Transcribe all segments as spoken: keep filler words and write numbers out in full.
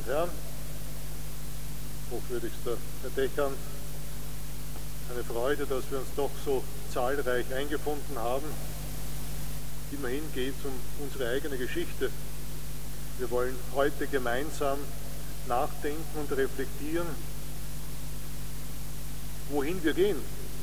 Herren, hochwürdigster Herr Dechern, eine Freude, dass wir uns doch so zahlreich eingefunden haben. Immerhin geht es um unsere eigene Geschichte. Wir wollen heute gemeinsam nachdenken und reflektieren, wohin wir gehen.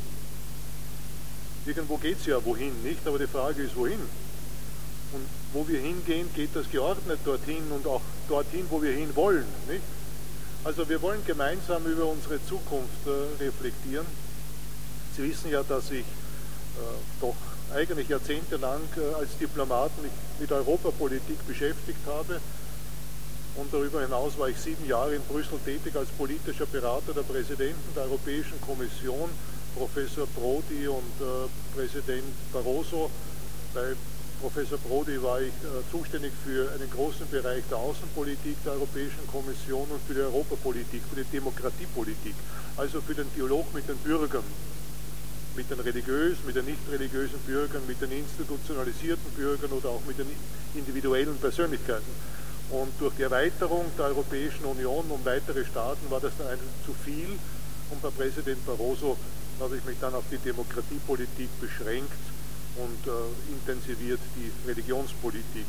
Irgendwo geht es ja wohin, nicht? Aber die Frage ist, wohin? Und wo wir hingehen, geht das geordnet dorthin und auch dorthin, wo wir hin wollen, nicht? Also wir wollen gemeinsam über unsere Zukunft äh, reflektieren. Sie wissen ja, dass ich äh, doch eigentlich jahrzehntelang äh, als Diplomat mich mit Europapolitik beschäftigt habe. Und darüber hinaus war ich sieben Jahre in Brüssel tätig als politischer Berater der Präsidenten der Europäischen Kommission, Professor Prodi und äh, Präsident Barroso. Bei Professor Prodi war ich äh, zuständig für einen großen Bereich der Außenpolitik der Europäischen Kommission und für die Europapolitik, für die Demokratiepolitik, also für den Dialog mit den Bürgern, mit den religiösen, mit den nicht religiösen Bürgern, mit den institutionalisierten Bürgern oder auch mit den individuellen Persönlichkeiten. Und durch die Erweiterung der Europäischen Union um weitere Staaten war das dann einfach zu viel. Und bei Präsident Barroso habe ich mich dann auf die Demokratiepolitik beschränkt und äh, intensiviert die Religionspolitik.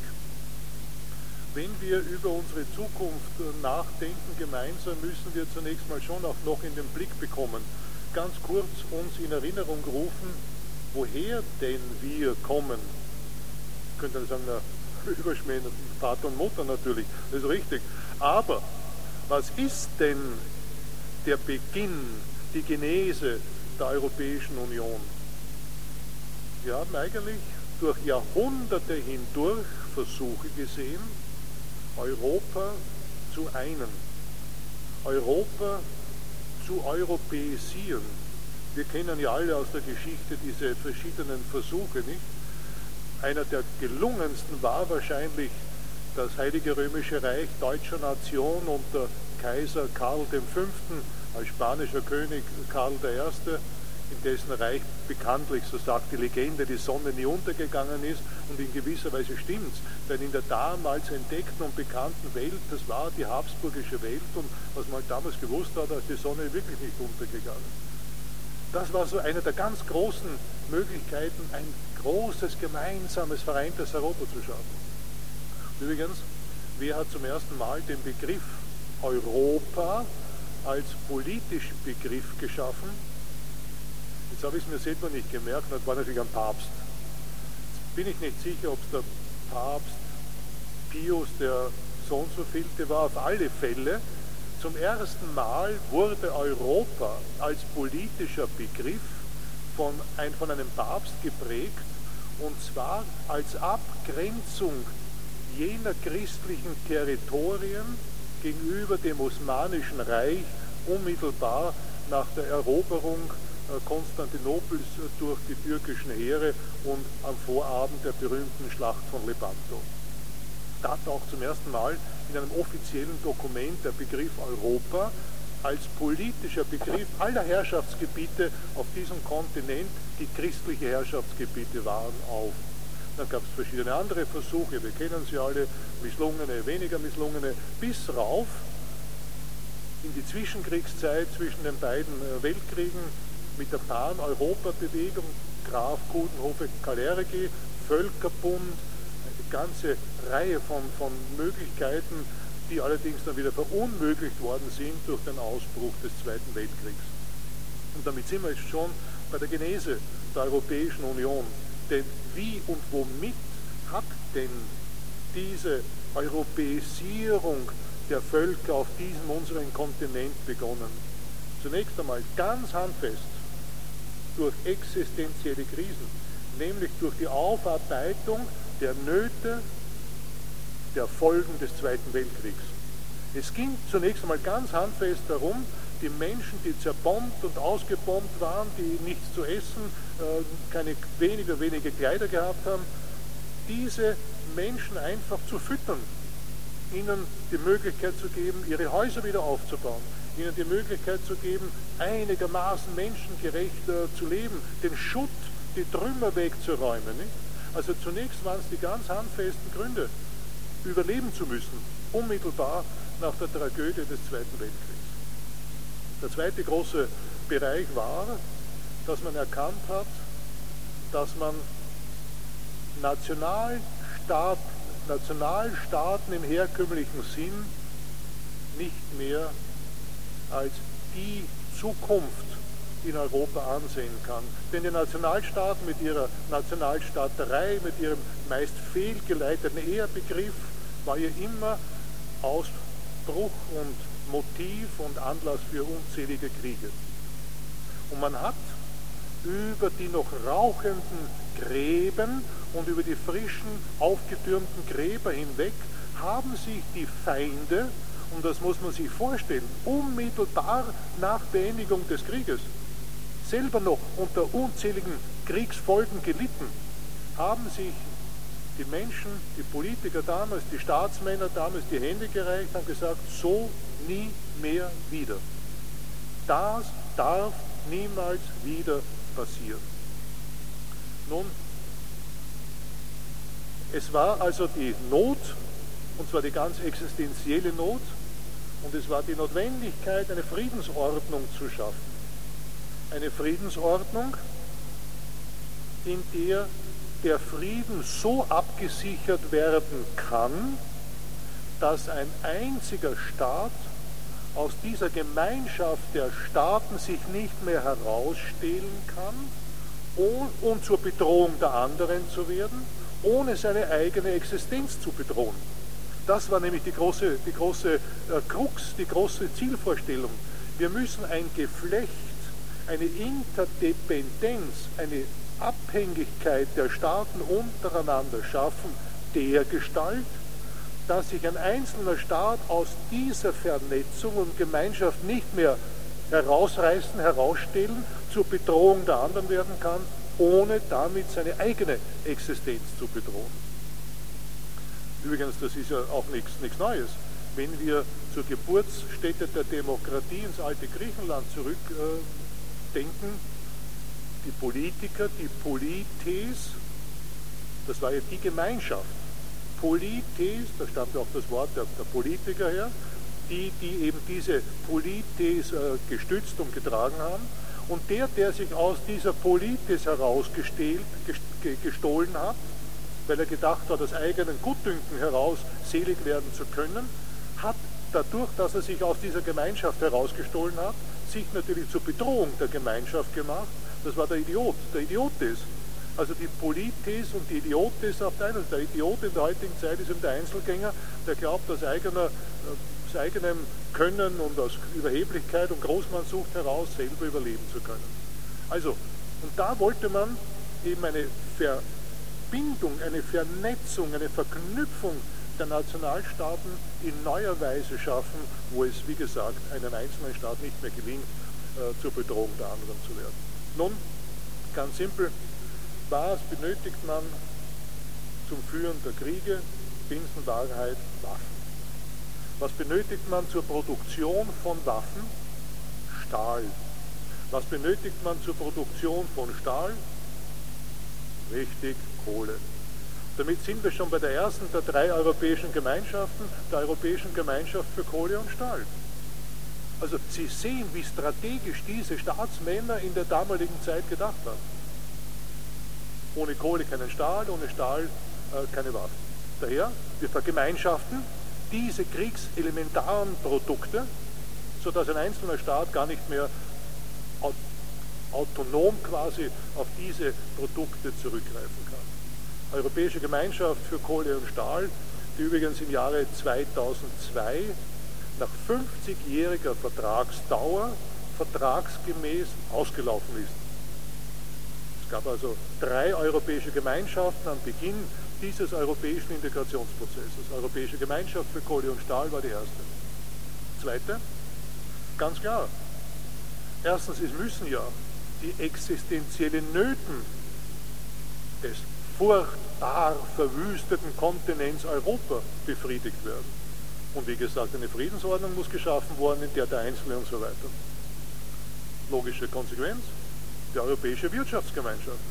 Wenn wir über unsere Zukunft äh, nachdenken gemeinsam, müssen wir zunächst mal schon auch noch in den Blick bekommen, ganz kurz uns in Erinnerung rufen, woher denn wir kommen. Ich könnte dann sagen, na, überschmähen, Vater und Mutter natürlich, das ist richtig. Aber was ist denn der Beginn, die Genese der Europäischen Union? Wir haben eigentlich durch Jahrhunderte hindurch Versuche gesehen, Europa zu einen, Europa zu europäisieren. Wir kennen ja alle aus der Geschichte diese verschiedenen Versuche, nicht? Einer der gelungensten war wahrscheinlich das Heilige Römische Reich deutscher Nation unter Kaiser Karl der Fünfte als spanischer König Karl der Erste, in dessen Reich bekanntlich, so sagt die Legende, die Sonne nie untergegangen ist, und in gewisser Weise stimmt's, denn in der damals entdeckten und bekannten Welt, das war die habsburgische Welt, und was man halt damals gewusst hat, da ist die Sonne wirklich nicht untergegangen. Das war so eine der ganz großen Möglichkeiten, ein großes, gemeinsames, vereintes Europa zu schaffen. Übrigens, wer hat zum ersten Mal den Begriff Europa als politischen Begriff geschaffen? Jetzt habe ich es mir selber nicht gemerkt, das war natürlich ein Papst. Jetzt bin ich nicht sicher, ob es der Papst Pius, der so und so vielte war. Auf alle Fälle, zum ersten Mal wurde Europa als politischer Begriff von, ein, von einem Papst geprägt, und zwar als Abgrenzung jener christlichen Territorien gegenüber dem Osmanischen Reich unmittelbar nach der Eroberung Konstantinopels durch die türkischen Heere und am Vorabend der berühmten Schlacht von Lepanto. Da taucht zum ersten Mal in einem offiziellen Dokument der Begriff Europa als politischer Begriff aller Herrschaftsgebiete auf diesem Kontinent, die christliche Herrschaftsgebiete waren, auf. Dann gab es verschiedene andere Versuche, wir kennen sie alle, misslungene, weniger misslungene, bis rauf in die Zwischenkriegszeit zwischen den beiden Weltkriegen mit der Pan-Europa-Bewegung, Graf Coudenhove-Kalergi, Völkerbund, eine ganze Reihe von, von Möglichkeiten, die allerdings dann wieder verunmöglicht worden sind durch den Ausbruch des Zweiten Weltkriegs. Und damit sind wir jetzt schon bei der Genese der Europäischen Union. Denn wie und womit hat denn diese Europäisierung der Völker auf diesem unseren Kontinent begonnen? Zunächst einmal ganz handfest durch existenzielle Krisen, nämlich durch die Aufarbeitung der Nöte, der Folgen des Zweiten Weltkriegs. Es ging zunächst einmal ganz handfest darum, die Menschen, die zerbombt und ausgebombt waren, die nichts zu essen, keine weniger wenige Kleider gehabt haben, diese Menschen einfach zu füttern, ihnen die Möglichkeit zu geben, ihre Häuser wieder aufzubauen, ihnen die Möglichkeit zu geben, einigermaßen menschengerecht äh, zu leben, den Schutt, die Trümmer wegzuräumen. Nicht? Also zunächst waren es die ganz handfesten Gründe. überleben zu müssen, unmittelbar nach der Tragödie des Zweiten Weltkriegs. Der zweite große Bereich war, dass man erkannt hat, dass man Nationalstaat, Nationalstaaten im herkömmlichen Sinn nicht mehr als die Zukunft in Europa ansehen kann. Denn die Nationalstaaten mit ihrer Nationalstaaterei, mit ihrem meist fehlgeleiteten Ehrbegriff, war ja immer Ausbruch und Motiv und Anlass für unzählige Kriege. Und man hat über die noch rauchenden Gräben und über die frischen, aufgetürmten Gräber hinweg haben sich die Feinde, und das muss man sich vorstellen, unmittelbar nach Beendigung des Krieges, selber noch unter unzähligen Kriegsfolgen gelitten, haben sich die Menschen, die Politiker damals, die Staatsmänner damals die Hände gereicht und gesagt, so nie mehr wieder. Das darf niemals wieder passieren. Nun, es war also die Not, und zwar die ganz existenzielle Not, und es war die Notwendigkeit, eine Friedensordnung zu schaffen. Eine Friedensordnung, in der der Frieden so abgesichert werden kann, dass ein einziger Staat aus dieser Gemeinschaft der Staaten sich nicht mehr herausstehlen kann, um zur Bedrohung der anderen zu werden, ohne seine eigene Existenz zu bedrohen. Das war nämlich die große, die große äh, Krux, die große Zielvorstellung. Wir müssen ein Geflecht, eine Interdependenz, eine Abhängigkeit der Staaten untereinander schaffen, dergestalt, dass sich ein einzelner Staat aus dieser Vernetzung und Gemeinschaft nicht mehr herausreißen, herausstellen, zur Bedrohung der anderen werden kann, ohne damit seine eigene Existenz zu bedrohen. Übrigens, das ist ja auch nichts, nichts Neues. Wenn wir zur Geburtsstätte der Demokratie ins alte Griechenland zurückdenken, äh, die Politiker, die Polites, das war ja die Gemeinschaft. Polites, da stammt auch das Wort der, der Politiker her, die, die eben diese Polites äh, gestützt und getragen haben. Und der, der sich aus dieser Polites herausgestohlen hat, weil er gedacht hat, aus eigenen Gutdünken heraus selig werden zu können, hat dadurch, dass er sich aus dieser Gemeinschaft herausgestohlen hat, sich natürlich zur Bedrohung der Gemeinschaft gemacht. Das war der Idiot, der Idiotes. Also die Polites und die Idiotes auf der einen Seite. Der Idiot in der heutigen Zeit ist eben der Einzelgänger, der glaubt, aus, eigener, aus eigenem Können und aus Überheblichkeit und Großmannsucht heraus selber überleben zu können. Also, und da wollte man eben eine Verbindung, eine Vernetzung, eine Verknüpfung der Nationalstaaten in neuer Weise schaffen, wo es, wie gesagt, einem einzelnen Staat nicht mehr gelingt, äh, zur Bedrohung der anderen zu werden. Nun, ganz simpel, was benötigt man zum Führen der Kriege? Binsenwahrheit, Waffen. Was benötigt man zur Produktion von Waffen? Stahl. Was benötigt man zur Produktion von Stahl? Richtig, Kohle. Damit sind wir schon bei der ersten der drei europäischen Gemeinschaften, der Europäischen Gemeinschaft für Kohle und Stahl. Also Sie sehen, wie strategisch diese Staatsmänner in der damaligen Zeit gedacht haben. Ohne Kohle keinen Stahl, ohne Stahl äh, keine Waffen. Daher, wir vergemeinschaften diese kriegselementaren Produkte, sodass ein einzelner Staat gar nicht mehr aut autonom quasi auf diese Produkte zurückgreifen kann. Europäische Gemeinschaft für Kohle und Stahl, die übrigens im Jahre zweitausendzwei nach fünfzigjähriger Vertragsdauer vertragsgemäß ausgelaufen ist. Es gab also drei europäische Gemeinschaften am Beginn dieses europäischen Integrationsprozesses. Europäische Gemeinschaft für Kohle und Stahl war die erste. Zweite, ganz klar. Erstens, es müssen ja die existenziellen Nöten des furchtbar verwüsteten Kontinents Europa befriedigt werden. Und wie gesagt, eine Friedensordnung muss geschaffen werden, in der der Einzelne und so weiter. Logische Konsequenz, die Europäische Wirtschaftsgemeinschaft.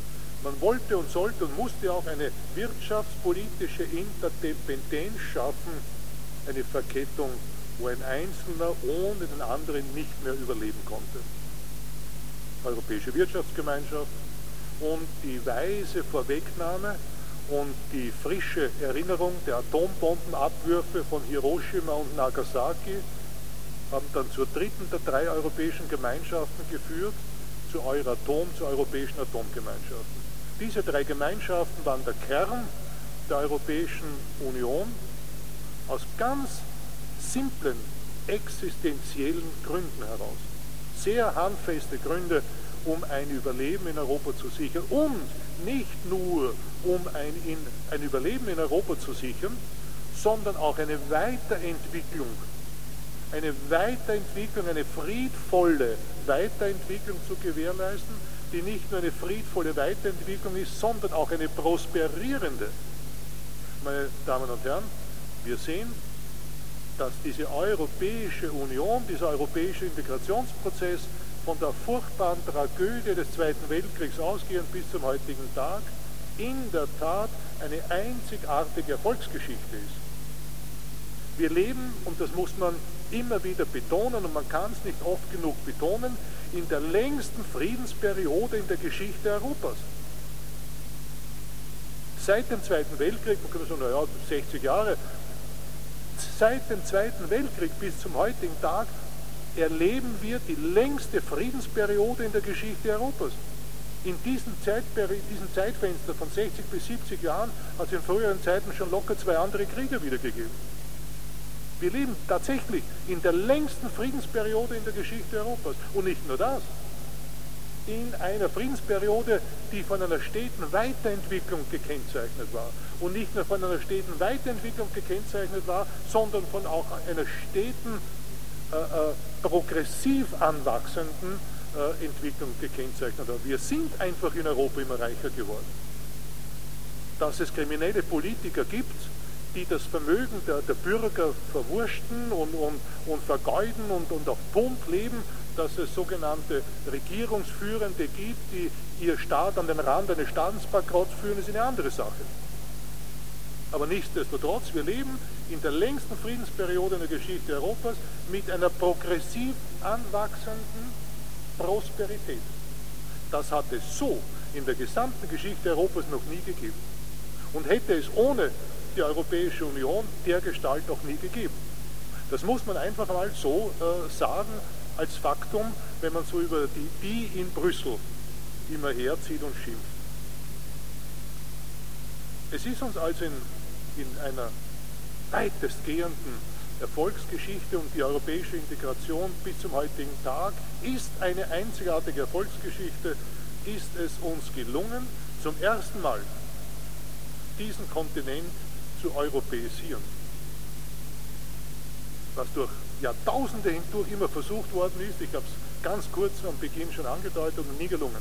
Man wollte und sollte und musste auch eine wirtschaftspolitische Interdependenz schaffen, eine Verkettung, wo ein Einzelner ohne den anderen nicht mehr überleben konnte. Europäische Wirtschaftsgemeinschaft und die weise Vorwegnahme und die frische Erinnerung der Atombombenabwürfe von Hiroshima und Nagasaki haben dann zur dritten der drei europäischen Gemeinschaften geführt, zu Euratom, zur Europäischen Atomgemeinschaften. Diese drei Gemeinschaften waren der Kern der Europäischen Union aus ganz simplen, existenziellen Gründen heraus. Sehr handfeste Gründe, um ein Überleben in Europa zu sichern und nicht nur um ein, in, ein Überleben in Europa zu sichern, sondern auch eine Weiterentwicklung, eine Weiterentwicklung, eine friedvolle Weiterentwicklung zu gewährleisten, die nicht nur eine friedvolle Weiterentwicklung ist, sondern auch eine prosperierende. Meine Damen und Herren, wir sehen, dass diese Europäische Union, dieser europäische Integrationsprozess von der furchtbaren Tragödie des Zweiten Weltkriegs ausgehend bis zum heutigen Tag in der Tat eine einzigartige Erfolgsgeschichte ist. Wir leben, und das muss man immer wieder betonen, und man kann es nicht oft genug betonen, in der längsten Friedensperiode in der Geschichte Europas. Seit dem Zweiten Weltkrieg, man kann sagen, naja, sechzig Jahre, seit dem Zweiten Weltkrieg bis zum heutigen Tag erleben wir die längste Friedensperiode in der Geschichte Europas. In diesem, Zeitperi diesem Zeitfenster von sechzig bis siebzig Jahren hat es in früheren Zeiten schon locker zwei andere Kriege wiedergegeben. Wir leben tatsächlich in der längsten Friedensperiode in der Geschichte Europas. Und nicht nur das. In einer Friedensperiode, die von einer steten Weiterentwicklung gekennzeichnet war. Und nicht nur von einer steten Weiterentwicklung gekennzeichnet war, sondern von auch einer steten, äh, äh, progressiv anwachsenden äh, Entwicklung gekennzeichnet war. Wir sind einfach in Europa immer reicher geworden. Dass es kriminelle Politiker gibt, die das Vermögen der, der Bürger verwursten und, und, und vergeuden und, und auf Pump leben, dass es sogenannte Regierungsführende gibt, die ihr Staat an den Rand eines Staatsbankrotts führen, ist eine andere Sache. Aber nichtsdestotrotz, wir leben in der längsten Friedensperiode in der Geschichte Europas mit einer progressiv anwachsenden Prosperität. Das hat es so in der gesamten Geschichte Europas noch nie gegeben. Und hätte es ohne die Europäische Union dergestalt auch nie gegeben. Das muss man einfach mal so äh, sagen, als Faktum, wenn man so über die, die in Brüssel immer herzieht und schimpft. Es ist uns also in, in einer weitestgehenden Erfolgsgeschichte und die europäische Integration bis zum heutigen Tag ist eine einzigartige Erfolgsgeschichte, ist es uns gelungen, zum ersten Mal diesen Kontinent zu europäisieren. Was durch Jahrtausende hindurch immer versucht worden ist, ich habe es ganz kurz am Beginn schon angedeutet und nie gelungen.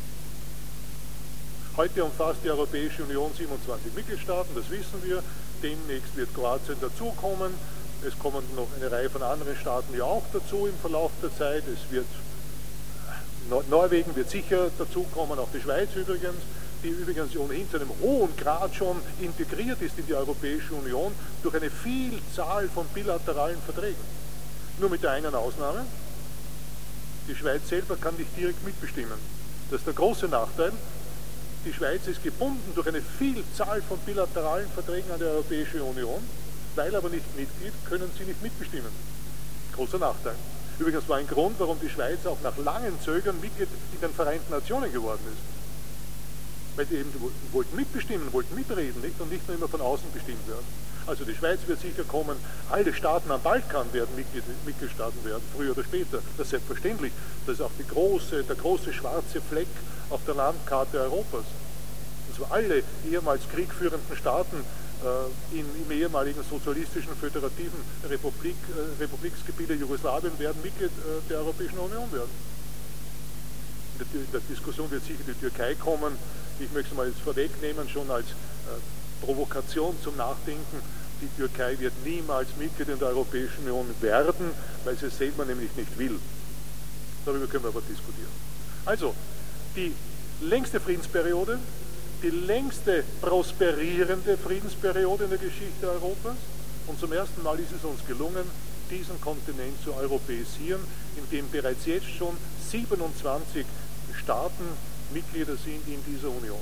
Heute umfasst die Europäische Union siebenundzwanzig Mitgliedstaaten, das wissen wir. Demnächst wird Kroatien dazukommen. Es kommen noch eine Reihe von anderen Staaten ja auch dazu im Verlauf der Zeit. Es wird, Norwegen wird sicher dazukommen, auch die Schweiz übrigens, die übrigens ohnehin zu einem hohen Grad schon integriert ist in die Europäische Union durch eine Vielzahl von bilateralen Verträgen. Nur mit der einen Ausnahme, die Schweiz selber kann nicht direkt mitbestimmen. Das ist der große Nachteil. Die Schweiz ist gebunden durch eine Vielzahl von bilateralen Verträgen an die Europäische Union, weil aber nicht Mitglied, können sie nicht mitbestimmen. Großer Nachteil. Übrigens war ein Grund, warum die Schweiz auch nach langem Zögern Mitglied in den Vereinten Nationen geworden ist. Weil die eben wollten mitbestimmen, wollten mitreden, nicht? Und nicht nur immer von außen bestimmt werden. Also die Schweiz wird sicher kommen, alle Staaten am Balkan werden Mitglied, Mitgliedstaaten werden, früher oder später. Das ist selbstverständlich. Das ist auch die große, der große schwarze Fleck auf der Landkarte Europas. Und zwar alle ehemals kriegführenden Staaten äh, in, im ehemaligen sozialistischen föderativen Republik, äh, Republiksgebiete Jugoslawien werden Mitglied äh, der Europäischen Union werden. In der, in der Diskussion wird sicher die Türkei kommen. Ich möchte es mal jetzt vorwegnehmen, schon als äh, Provokation zum Nachdenken. Die Türkei wird niemals Mitglied in der Europäischen Union werden, weil sie es selber nämlich nicht will. Darüber können wir aber diskutieren. Also, die längste Friedensperiode, die längste prosperierende Friedensperiode in der Geschichte Europas. Und zum ersten Mal ist es uns gelungen, diesen Kontinent zu europäisieren, in dem bereits jetzt schon siebenundzwanzig Staaten Mitglieder sind in dieser Union.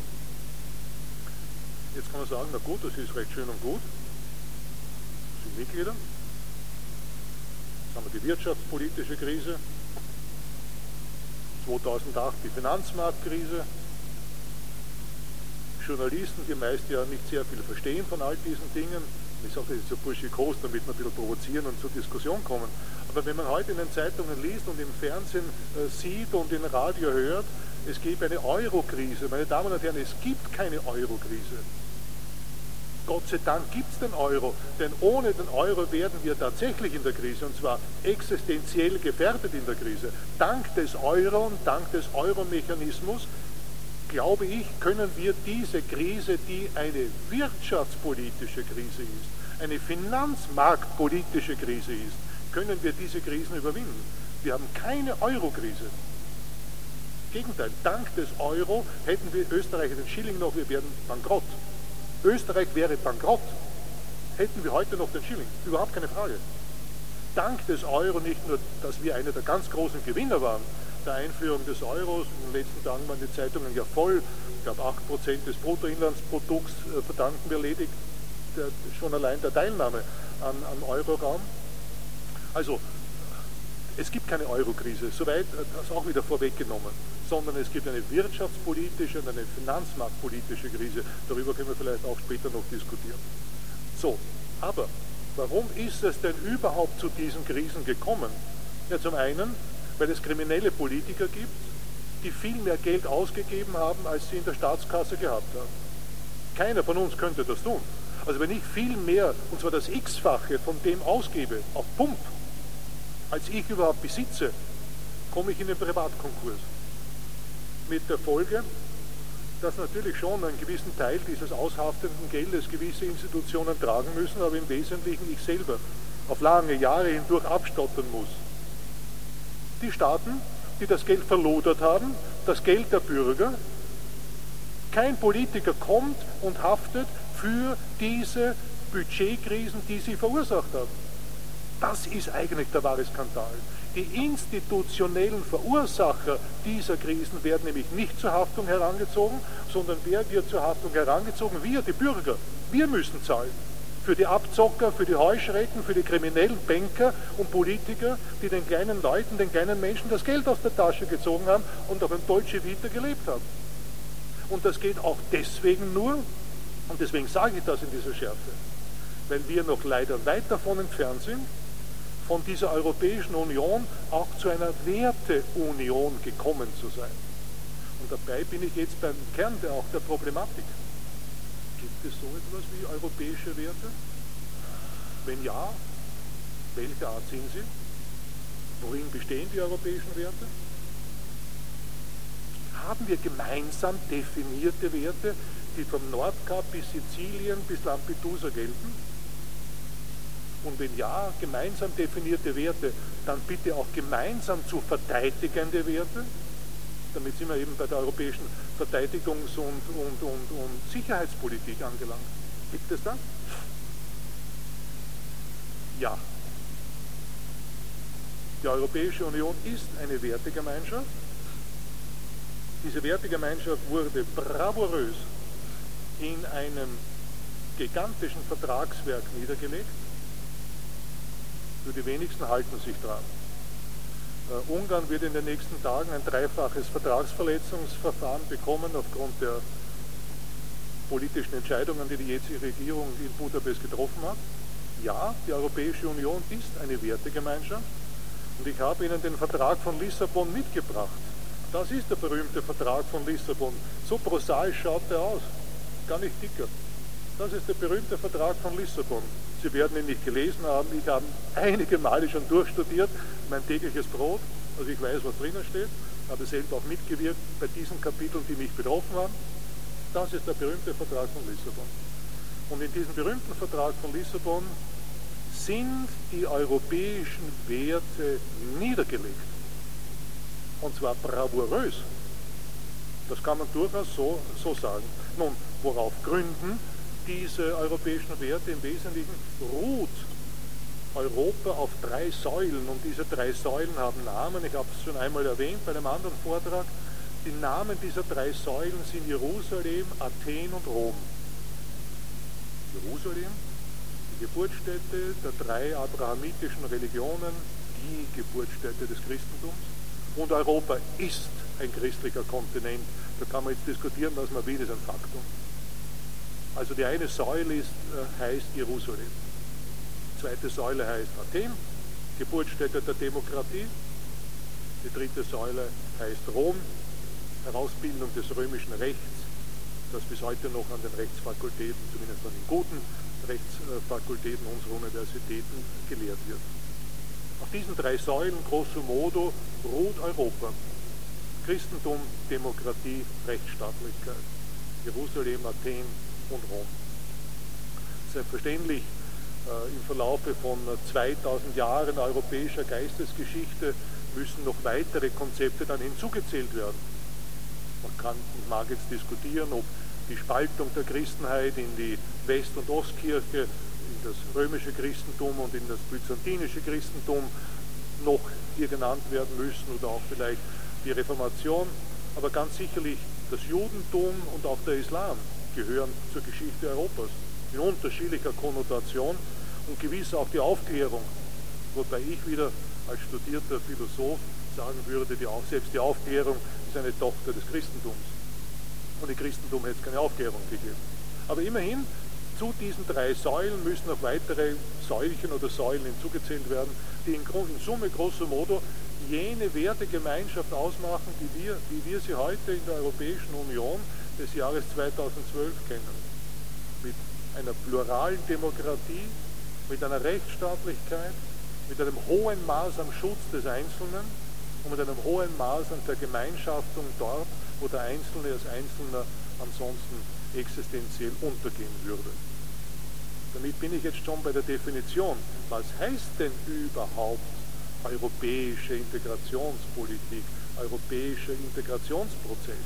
Jetzt kann man sagen, na gut, das ist recht schön und gut. Das sind Mitglieder. Jetzt haben wir die wirtschaftspolitische Krise, zweitausendacht die Finanzmarktkrise, Journalisten, die meist ja nicht sehr viel verstehen von all diesen Dingen. Ich sage das jetzt so burschikos, damit wir ein bisschen provozieren und zur Diskussion kommen. Aber wenn man heute in den Zeitungen liest und im Fernsehen äh, sieht und im Radio hört, es gibt eine Euro-Krise. Meine Damen und Herren, es gibt keine Euro-Krise. Gott sei Dank gibt es den Euro, denn ohne den Euro werden wir tatsächlich in der Krise, und zwar existenziell gefährdet in der Krise. Dank des Euro und dank des Euro-Mechanismus, glaube ich, können wir diese Krise, die eine wirtschaftspolitische Krise ist, eine finanzmarktpolitische Krise ist, können wir diese Krisen überwinden. Wir haben keine Euro-Krise. Im Gegenteil, dank des Euro hätten wir Österreich den Schilling noch, wir werden bankrott. Österreich wäre bankrott, hätten wir heute noch den Schilling, überhaupt keine Frage. Dank des Euro nicht nur, dass wir einer der ganz großen Gewinner waren, der Einführung des Euros, in den letzten Tagen waren die Zeitungen ja voll, ich glaube acht Prozent des Bruttoinlandsprodukts äh, verdanken wir lediglich der, schon allein der Teilnahme an, an Euroraum. Also, es gibt keine Eurokrise, soweit das auch wieder vorweggenommen, sondern es gibt eine wirtschaftspolitische und eine finanzmarktpolitische Krise. Darüber können wir vielleicht auch später noch diskutieren. So, aber warum ist es denn überhaupt zu diesen Krisen gekommen? Ja, zum einen, weil es kriminelle Politiker gibt, die viel mehr Geld ausgegeben haben, als sie in der Staatskasse gehabt haben. Keiner von uns könnte das tun. Also wenn ich viel mehr, und zwar das X-fache von dem ausgebe, auf Pump, als ich überhaupt besitze, komme ich in den Privatkonkurs. Mit der Folge, dass natürlich schon einen gewissen Teil dieses aushaftenden Geldes gewisse Institutionen tragen müssen, aber im Wesentlichen ich selber auf lange Jahre hindurch abstottern muss. Die Staaten, die das Geld verlodert haben, das Geld der Bürger, kein Politiker kommt und haftet für diese Budgetkrisen, die sie verursacht haben. Das ist eigentlich der wahre Skandal. Die institutionellen Verursacher dieser Krisen werden nämlich nicht zur Haftung herangezogen, sondern wer wird zur Haftung herangezogen? Wir, die Bürger. Wir müssen zahlen. Für die Abzocker, für die Heuschrecken, für die kriminellen Banker und Politiker, die den kleinen Leuten, den kleinen Menschen das Geld aus der Tasche gezogen haben und auf dem Dolce Vita gelebt haben. Und das geht auch deswegen nur, und deswegen sage ich das in dieser Schärfe, weil wir noch leider weit davon entfernt sind, von dieser Europäischen Union auch zu einer Werteunion gekommen zu sein. Und dabei bin ich jetzt beim Kern der, auch der Problematik. Gibt es so etwas wie europäische Werte? Wenn ja, welcher Art sind sie? Worin bestehen die europäischen Werte? Haben wir gemeinsam definierte Werte, die vom Nordkap bis Sizilien bis Lampedusa gelten? Und wenn ja, gemeinsam definierte Werte, dann bitte auch gemeinsam zu verteidigende Werte. Damit sind wir eben bei der europäischen Verteidigungs- und, und, und, und Sicherheitspolitik angelangt. Gibt es das? Ja. Die Europäische Union ist eine Wertegemeinschaft. Diese Wertegemeinschaft wurde bravourös in einem gigantischen Vertragswerk niedergelegt. Nur die wenigsten halten sich dran. Uh, Ungarn wird in den nächsten Tagen ein dreifaches Vertragsverletzungsverfahren bekommen aufgrund der politischen Entscheidungen, die die jetzige Regierung in Budapest getroffen hat. Ja, die Europäische Union ist eine Wertegemeinschaft und ich habe Ihnen den Vertrag von Lissabon mitgebracht. Das ist der berühmte Vertrag von Lissabon. So prosaisch schaut er aus, gar nicht dicker. Das ist der berühmte Vertrag von Lissabon. Sie werden ihn nicht gelesen haben, ich habe einige Male schon durchstudiert, mein tägliches Brot, also ich weiß, was drinnen steht, habe selbst auch mitgewirkt bei diesen Kapiteln, die mich betroffen haben. Das ist der berühmte Vertrag von Lissabon. Und in diesem berühmten Vertrag von Lissabon sind die europäischen Werte niedergelegt. Und zwar bravourös. Das kann man durchaus so, so sagen. Nun, worauf gründen diese europäischen Werte? Im Wesentlichen ruht Europa auf drei Säulen, und diese drei Säulen haben Namen. Ich habe es schon einmal erwähnt bei einem anderen Vortrag. Die Namen dieser drei Säulen sind Jerusalem, Athen und Rom. Jerusalem, die Geburtsstätte der drei abrahamitischen Religionen, die Geburtsstätte des Christentums. Und Europa ist ein christlicher Kontinent. Da kann man jetzt diskutieren, was man will, ist ein Faktum. Also die eine Säule ist, äh, heißt Jerusalem. Die zweite Säule heißt Athen, Geburtsstätte der Demokratie. Die dritte Säule heißt Rom, Herausbildung des römischen Rechts, das bis heute noch an den Rechtsfakultäten, zumindest an den guten Rechtsfakultäten unserer Universitäten, gelehrt wird. Auf diesen drei Säulen, grosso modo, ruht Europa. Christentum, Demokratie, Rechtsstaatlichkeit. Jerusalem, Athen und Rom. Selbstverständlich, äh, im Verlaufe von zweitausend Jahren europäischer Geistesgeschichte müssen noch weitere Konzepte dann hinzugezählt werden. Man kann und mag jetzt diskutieren, ob die Spaltung der Christenheit in die West- und Ostkirche, in das römische Christentum und in das byzantinische Christentum noch hier genannt werden müssen oder auch vielleicht die Reformation. Aber ganz sicherlich das Judentum und auch der Islam gehören zur Geschichte Europas in unterschiedlicher Konnotation und gewiss auch die Aufklärung, wobei ich wieder als studierter Philosoph sagen würde, die auch, selbst die Aufklärung ist eine Tochter des Christentums. Und im Christentum hätte es keine Aufklärung gegeben. Aber immerhin, zu diesen drei Säulen müssen noch weitere Säulchen oder Säulen hinzugezählt werden, die in, in Summe grosso modo jene Wertegemeinschaft ausmachen, die wir, wie wir sie heute in der Europäischen Union des Jahres zweitausendzwölf kennen. Mit einer pluralen Demokratie, mit einer Rechtsstaatlichkeit, mit einem hohen Maß am Schutz des Einzelnen und mit einem hohen Maß an der Gemeinschaftung dort, wo der Einzelne als Einzelner ansonsten existenziell untergehen würde. Damit bin ich jetzt schon bei der Definition. Was heißt denn überhaupt europäische Integrationspolitik, europäischer Integrationsprozess?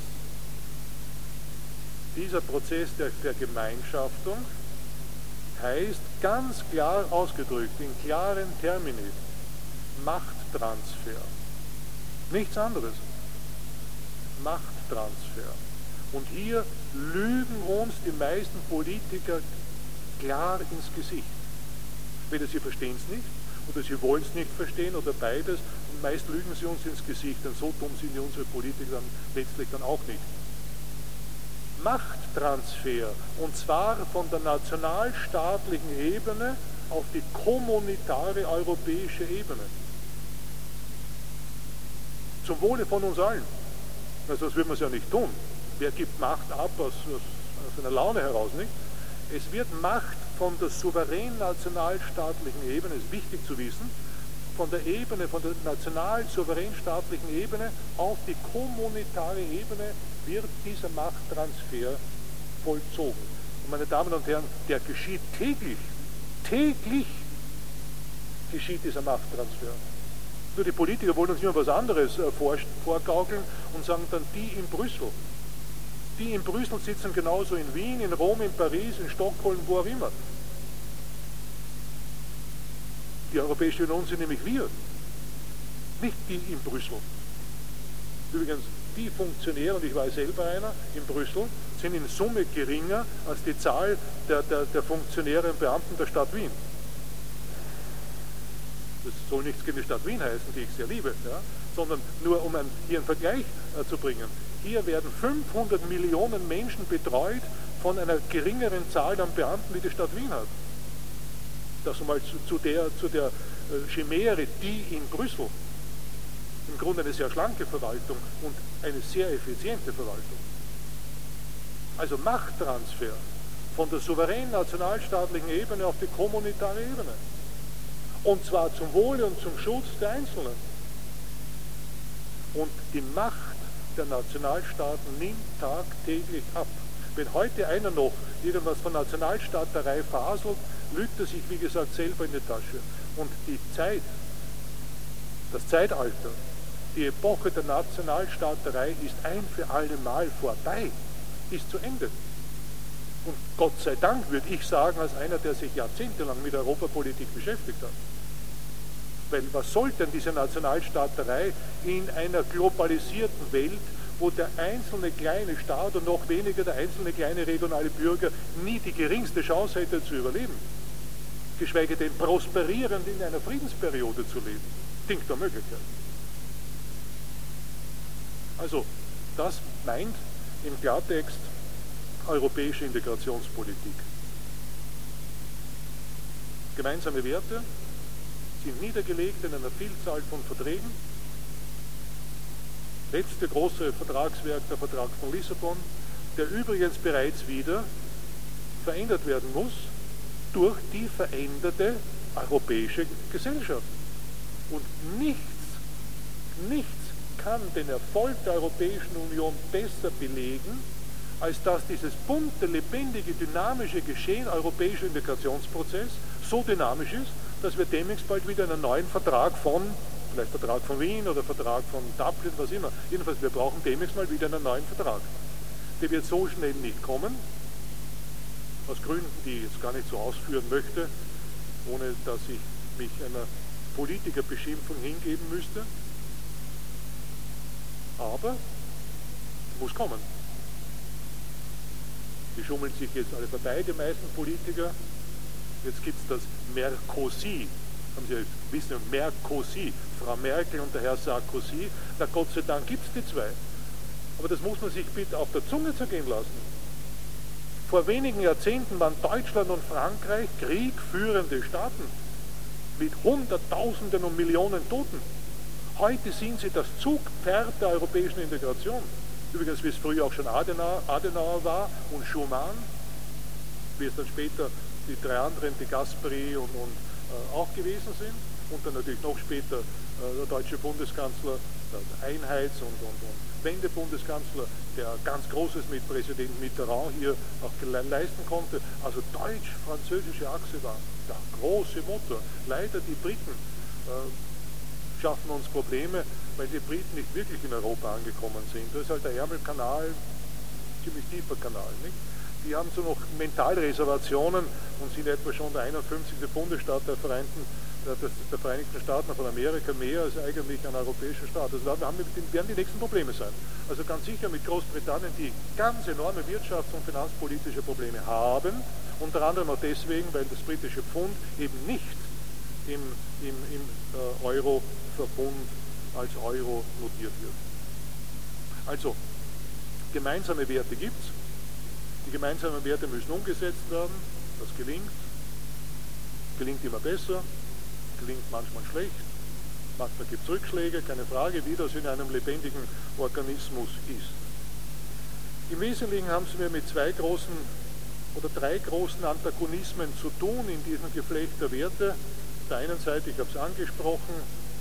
Dieser Prozess der Vergemeinschaftung heißt ganz klar ausgedrückt, in klaren Termini, Machttransfer. Nichts anderes. Machttransfer. Und hier lügen uns die meisten Politiker klar ins Gesicht. Entweder sie verstehen es nicht, oder sie wollen es nicht verstehen, oder beides. Und meist lügen sie uns ins Gesicht, denn so dumm sind ja unsere Politiker dann letztlich dann auch nicht. Machttransfer, und zwar von der nationalstaatlichen Ebene auf die kommunitare europäische Ebene. Zum Wohle von uns allen. Also das würde man es ja nicht tun. Wer gibt Macht ab aus, aus, aus einer Laune heraus, nicht? Es wird Macht von der souverän nationalstaatlichen Ebene, ist wichtig zu wissen, von der Ebene, von der national souverän-staatlichen Ebene auf die kommunitare Ebene wird dieser Machttransfer vollzogen. Und meine Damen und Herren, der geschieht täglich. Täglich geschieht dieser Machttransfer. Nur die Politiker wollen uns immer was anderes äh, vor, vorgaukeln und sagen dann, die in Brüssel. Die in Brüssel sitzen genauso in Wien, in Rom, in Paris, in Stockholm, wo auch immer. Die Europäische Union sind nämlich wir, nicht die in Brüssel. Übrigens, die Funktionäre, und ich war selber einer, in Brüssel, sind in Summe geringer als die Zahl der, der, der Funktionäre und Beamten der Stadt Wien. Das soll nichts gegen die Stadt Wien heißen, die ich sehr liebe, ja, sondern nur um ein, hier einen Vergleich äh, zu bringen. Hier werden fünfhundert Millionen Menschen betreut von einer geringeren Zahl an Beamten, die die Stadt Wien hat. Das mal zu, zu der, zu der äh, Chimäre, die in Brüssel. Im Grunde eine sehr schlanke Verwaltung und eine sehr effiziente Verwaltung. Also Machttransfer von der souveränen nationalstaatlichen Ebene auf die kommunitare Ebene. Und zwar zum Wohle und zum Schutz der Einzelnen. Und die Macht der Nationalstaaten nimmt tagtäglich ab. Wenn heute einer noch irgendwas von Nationalstaaterei faselt, lügt er sich, wie gesagt, selber in die Tasche. Und die Zeit, das Zeitalter Die Epoche der Nationalstaaterei ist ein für alle Mal vorbei, ist zu Ende. Und Gott sei Dank, würde ich sagen, als einer, der sich jahrzehntelang mit Europapolitik beschäftigt hat. Weil was soll denn diese Nationalstaaterei in einer globalisierten Welt, wo der einzelne kleine Staat und noch weniger der einzelne kleine regionale Bürger nie die geringste Chance hätte zu überleben, geschweige denn prosperierend in einer Friedensperiode zu leben. Ding der Möglichkeit. Also, das meint im Klartext europäische Integrationspolitik. Gemeinsame Werte sind niedergelegt in einer Vielzahl von Verträgen. Letzte große Vertragswerk, der Vertrag von Lissabon, der übrigens bereits wieder verändert werden muss durch die veränderte europäische Gesellschaft. Und nichts, nichts kann den Erfolg der Europäischen Union besser belegen, als dass dieses bunte, lebendige, dynamische Geschehen europäischer Integrationsprozess so dynamisch ist, dass wir demnächst bald wieder einen neuen Vertrag von, vielleicht Vertrag von Wien oder Vertrag von Dublin, was immer, jedenfalls wir brauchen demnächst mal wieder einen neuen Vertrag. Der wird so schnell nicht kommen, aus Gründen, die ich jetzt gar nicht so ausführen möchte, ohne dass ich mich einer Politikerbeschimpfung hingeben müsste. Aber es muss kommen. Die schummeln sich jetzt alle vorbei, die meisten Politiker. Jetzt gibt es das Merkozy, haben Sie wissen, Merkozy, Frau Merkel und der Herr Sarkozy. Na Gott sei Dank gibt es die zwei. Aber das muss man sich bitte auf der Zunge zergehen lassen. Vor wenigen Jahrzehnten waren Deutschland und Frankreich kriegführende Staaten mit Hunderttausenden und Millionen Toten. Heute sind sie das Zugpferd der europäischen Integration. Übrigens, wie es früher auch schon Adenauer, Adenauer war und Schuman, wie es dann später die drei anderen, die Gasperi und, und äh, auch gewesen sind. Und dann natürlich noch später äh, der deutsche Bundeskanzler, der Einheits- und, und, und Wendebundeskanzler, der ganz Großes mit Präsident Mitterrand hier auch leisten konnte. Also deutsch-französische Achse war der große Motor. Leider die Briten äh, schaffen uns Probleme, weil die Briten nicht wirklich in Europa angekommen sind. Da ist halt der Ärmelkanal, ziemlich tiefer Kanal. Nicht? Die haben so noch Mentalreservationen und sind etwa schon der einundfünfzigste Bundesstaat der Vereinten, der, der Vereinigten Staaten von Amerika, mehr als eigentlich ein europäischer Staat. Also da haben wir, werden die nächsten Probleme sein. Also ganz sicher mit Großbritannien, die ganz enorme wirtschafts- und finanzpolitische Probleme haben, unter anderem auch deswegen, weil das britische Pfund eben nicht im, im, im äh, Euro-Verbund als Euro notiert wird. Also, gemeinsame Werte gibt es. Die gemeinsamen Werte müssen umgesetzt werden. Das gelingt. Gelingt immer besser. Gelingt manchmal schlecht. Manchmal gibt es Rückschläge, keine Frage, wie das in einem lebendigen Organismus ist. Im Wesentlichen haben Sie mir mit zwei großen oder drei großen Antagonismen zu tun in diesem Geflecht der Werte. Auf der einen Seite, ich habe es angesprochen,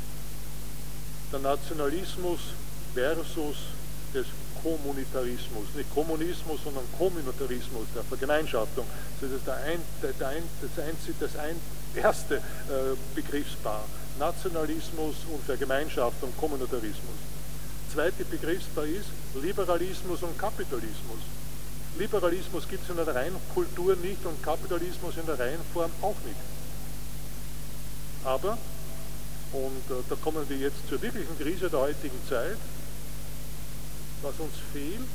der Nationalismus versus des Kommunitarismus. Nicht Kommunismus, sondern Kommunitarismus, der Vergemeinschaftung. Das ist der ein, der, der ein, das, einzige, das ein, erste äh, Begriffspaar. Nationalismus und Vergemeinschaftung, Kommunitarismus. Zweite Begriffspaar ist Liberalismus und Kapitalismus. Liberalismus gibt es in der reinen Kultur nicht und Kapitalismus in der reinen Form auch nicht. Aber, und äh, da kommen wir jetzt zur wirklichen Krise der heutigen Zeit, was uns fehlt,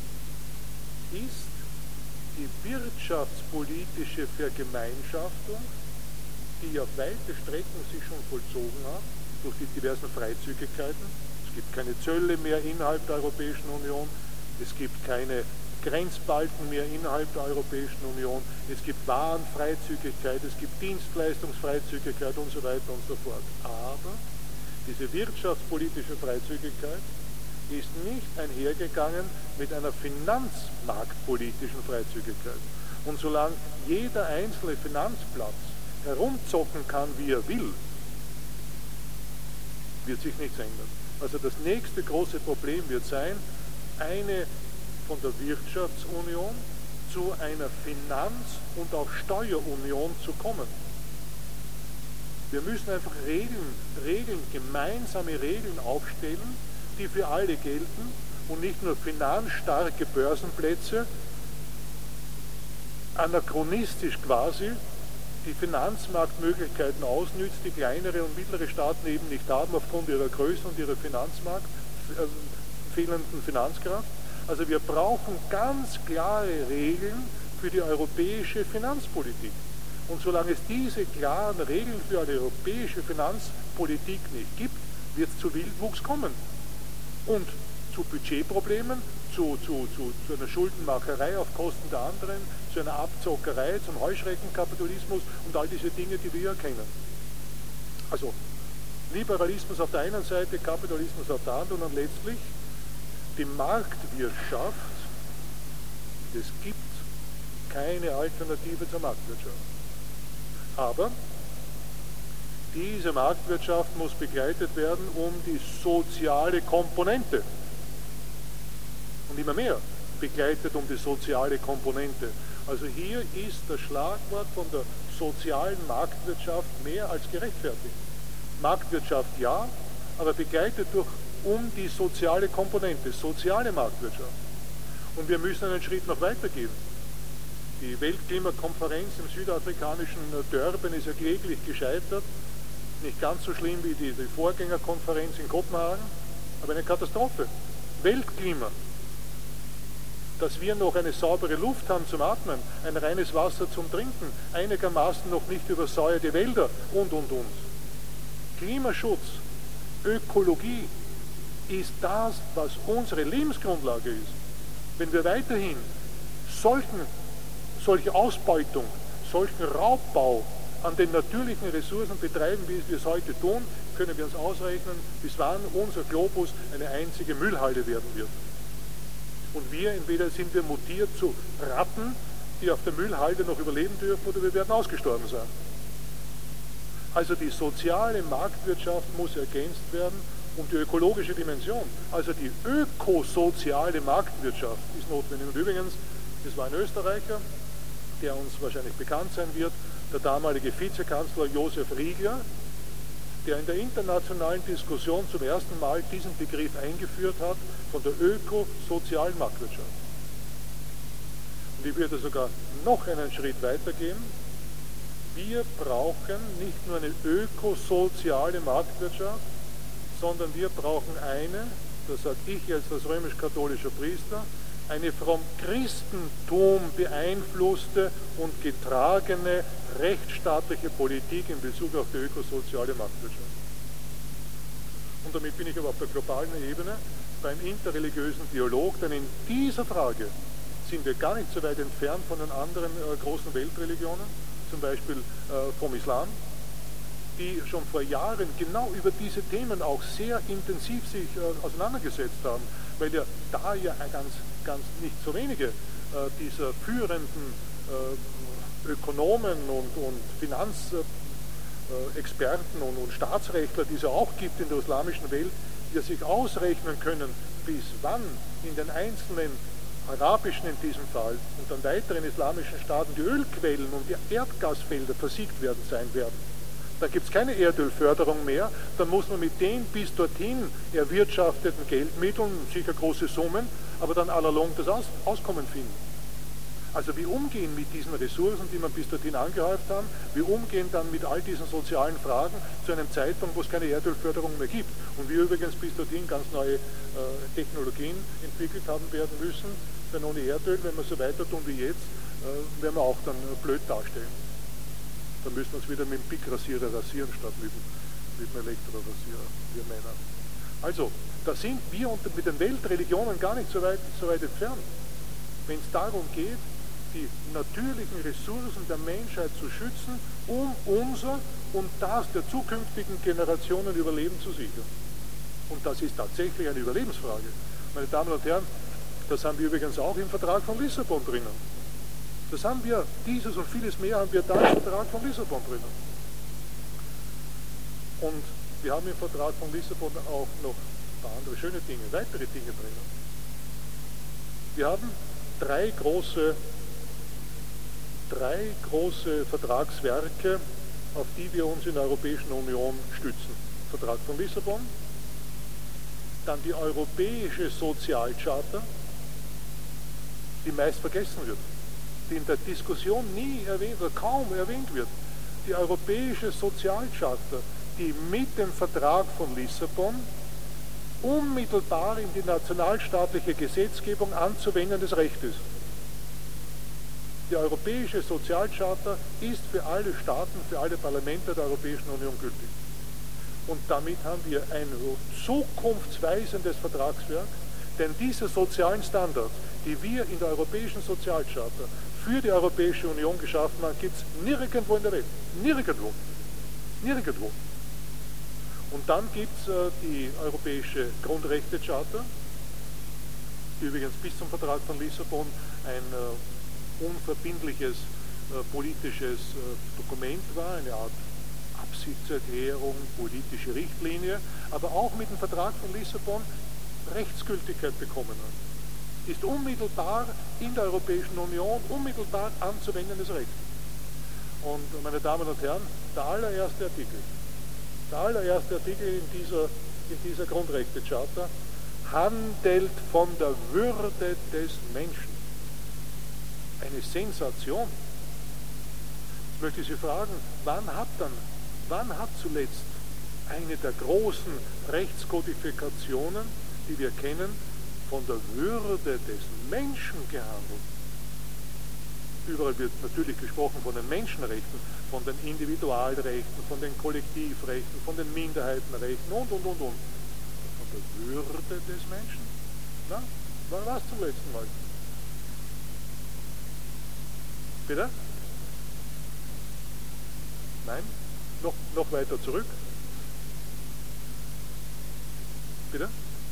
ist die wirtschaftspolitische Vergemeinschaftung, die auf weite Strecken sich schon vollzogen hat, durch die diversen Freizügigkeiten. Es gibt keine Zölle mehr innerhalb der Europäischen Union, es gibt keine Grenzbalken mehr innerhalb der Europäischen Union, es gibt Warenfreizügigkeit, es gibt Dienstleistungsfreizügigkeit und so weiter und so fort. Aber diese wirtschaftspolitische Freizügigkeit ist nicht einhergegangen mit einer finanzmarktpolitischen Freizügigkeit. Und solange jeder einzelne Finanzplatz herumzocken kann, wie er will, wird sich nichts ändern. Also das nächste große Problem wird sein, eine von der Wirtschaftsunion zu einer Finanz- und auch Steuerunion zu kommen. Wir müssen einfach Regeln, Regeln, gemeinsame Regeln aufstellen, die für alle gelten und nicht nur finanzstarke Börsenplätze, anachronistisch quasi, die Finanzmarktmöglichkeiten ausnützt, die kleinere und mittlere Staaten eben nicht haben aufgrund ihrer Größe und ihrer Finanzmarkt, äh, fehlenden Finanzkraft. Also wir brauchen ganz klare Regeln für die europäische Finanzpolitik. Und solange es diese klaren Regeln für eine europäische Finanzpolitik nicht gibt, wird es zu Wildwuchs kommen. Und zu Budgetproblemen, zu, zu, zu, zu einer Schuldenmacherei auf Kosten der anderen, zu einer Abzockerei, zum Heuschreckenkapitalismus und all diese Dinge, die wir erkennen. Also Liberalismus auf der einen Seite, Kapitalismus auf der anderen und letztlich die Marktwirtschaft. Es gibt keine Alternative zur Marktwirtschaft. Aber diese Marktwirtschaft muss begleitet werden um die soziale Komponente. Und immer mehr begleitet um die soziale Komponente. Also hier ist das Schlagwort von der sozialen Marktwirtschaft mehr als gerechtfertigt. Marktwirtschaft ja, aber begleitet durch um die soziale Komponente, soziale Marktwirtschaft. Und wir müssen einen Schritt noch weitergehen. Die Weltklimakonferenz im südafrikanischen Durban ist ja kläglich gescheitert. Nicht ganz so schlimm wie die, die Vorgängerkonferenz in Kopenhagen, aber eine Katastrophe. Weltklima. Dass wir noch eine saubere Luft haben zum Atmen, ein reines Wasser zum Trinken, einigermaßen noch nicht übersäuerte Wälder und, und, und. Klimaschutz, Ökologie ist das, was unsere Lebensgrundlage ist. Wenn wir weiterhin solchen, solche Ausbeutung, solchen Raubbau an den natürlichen Ressourcen betreiben, wie wir es heute tun, können wir uns ausrechnen, bis wann unser Globus eine einzige Müllhalde werden wird. Und wir, entweder sind wir mutiert zu Ratten, die auf der Müllhalde noch überleben dürfen, oder wir werden ausgestorben sein. Also die soziale Marktwirtschaft muss ergänzt werden um die ökologische Dimension. Also die ökosoziale Marktwirtschaft ist notwendig. Und übrigens, das war ein Österreicher, der uns wahrscheinlich bekannt sein wird, der damalige Vizekanzler Josef Riegler, der in der internationalen Diskussion zum ersten Mal diesen Begriff eingeführt hat von der ökosozialen Marktwirtschaft. Und ich würde sogar noch einen Schritt weitergehen. Wir brauchen nicht nur eine ökosoziale Marktwirtschaft, sondern wir brauchen eine, das sage ich jetzt als römisch-katholischer Priester, eine vom Christentum beeinflusste und getragene rechtsstaatliche Politik in Bezug auf die ökosoziale Marktwirtschaft. Und damit bin ich aber auf der globalen Ebene beim interreligiösen Dialog, denn in dieser Frage sind wir gar nicht so weit entfernt von den anderen äh, großen Weltreligionen, zum Beispiel äh, vom Islam, die schon vor Jahren genau über diese Themen auch sehr intensiv sich äh, auseinandergesetzt haben, weil ja da ja ganz, ganz nicht so wenige äh, dieser führenden äh, Ökonomen und, und Finanzexperten und, und Staatsrechtler, die es ja auch gibt in der islamischen Welt, die sich ausrechnen können, bis wann in den einzelnen arabischen in diesem Fall und dann weiteren islamischen Staaten die Ölquellen und die Erdgasfelder versiegt werden sein werden. Da gibt es keine Erdölförderung mehr, dann muss man mit den bis dorthin erwirtschafteten Geldmitteln, sicher große Summen, aber dann allalong das Aus Auskommen finden. Also wir umgehen mit diesen Ressourcen, die man bis dorthin angehäuft haben, wir umgehen dann mit all diesen sozialen Fragen zu einem Zeitpunkt, wo es keine Erdölförderung mehr gibt. Und wir übrigens bis dorthin ganz neue äh, Technologien entwickelt haben werden müssen, denn ohne Erdöl, wenn wir so weiter tun wie jetzt, äh, werden wir auch dann äh, blöd dastehen. Dann müssen wir uns wieder mit dem Pickrasierer rasieren, statt mit, mit dem Elektrorasierer, wir Männer. Also, da sind wir unter, mit den Weltreligionen gar nicht so weit, so weit entfernt. Wenn es darum geht, die natürlichen Ressourcen der Menschheit zu schützen, um unser und das der zukünftigen Generationen Überleben zu sichern. Und das ist tatsächlich eine Überlebensfrage. Meine Damen und Herren, das haben wir übrigens auch im Vertrag von Lissabon drinnen. Das haben wir, dieses und vieles mehr haben wir da im Vertrag von Lissabon drinnen. Und wir haben im Vertrag von Lissabon auch noch ein paar andere schöne Dinge, weitere Dinge drinnen. Wir haben drei große, drei große Vertragswerke auf die wir uns in der Europäischen Union stützen. Vertrag von Lissabon, dann die Europäische Sozialcharta, die meist vergessen wird, die in der Diskussion nie erwähnt oder kaum erwähnt wird. Die Europäische Sozialcharta, die mit dem Vertrag von Lissabon unmittelbar in die nationalstaatliche Gesetzgebung anzuwendendes Recht ist. Die Europäische Sozialcharta ist für alle Staaten, für alle Parlamente der Europäischen Union gültig. Und damit haben wir ein zukunftsweisendes Vertragswerk, denn diese sozialen Standards, die wir in der Europäischen Sozialcharta für die Europäische Union geschaffen haben, gibt es nirgendwo in der Welt. Nirgendwo. Nirgendwo. Und dann gibt es äh, die Europäische Grundrechtecharta, die übrigens bis zum Vertrag von Lissabon ein äh, unverbindliches äh, politisches äh, Dokument war, eine Art Absichtserklärung, politische Richtlinie, aber auch mit dem Vertrag von Lissabon Rechtsgültigkeit bekommen hat. Ist unmittelbar in der Europäischen Union unmittelbar anzuwendendes Recht. Und meine Damen und Herren, der allererste Artikel, der allererste Artikel in dieser, in dieser Grundrechtecharta handelt von der Würde des Menschen. Eine Sensation. Jetzt möchte ich Sie fragen, wann hat dann, wann hat zuletzt eine der großen Rechtskodifikationen, die wir kennen, von der Würde des Menschen gehandelt? Überall wird natürlich gesprochen von den Menschenrechten, von den Individualrechten, von den Kollektivrechten, von den Minderheitenrechten und, und, und, und. Von der Würde des Menschen? Na, wann war es zum letzten Mal? Bitte? Nein? Noch, noch weiter zurück? Bitte?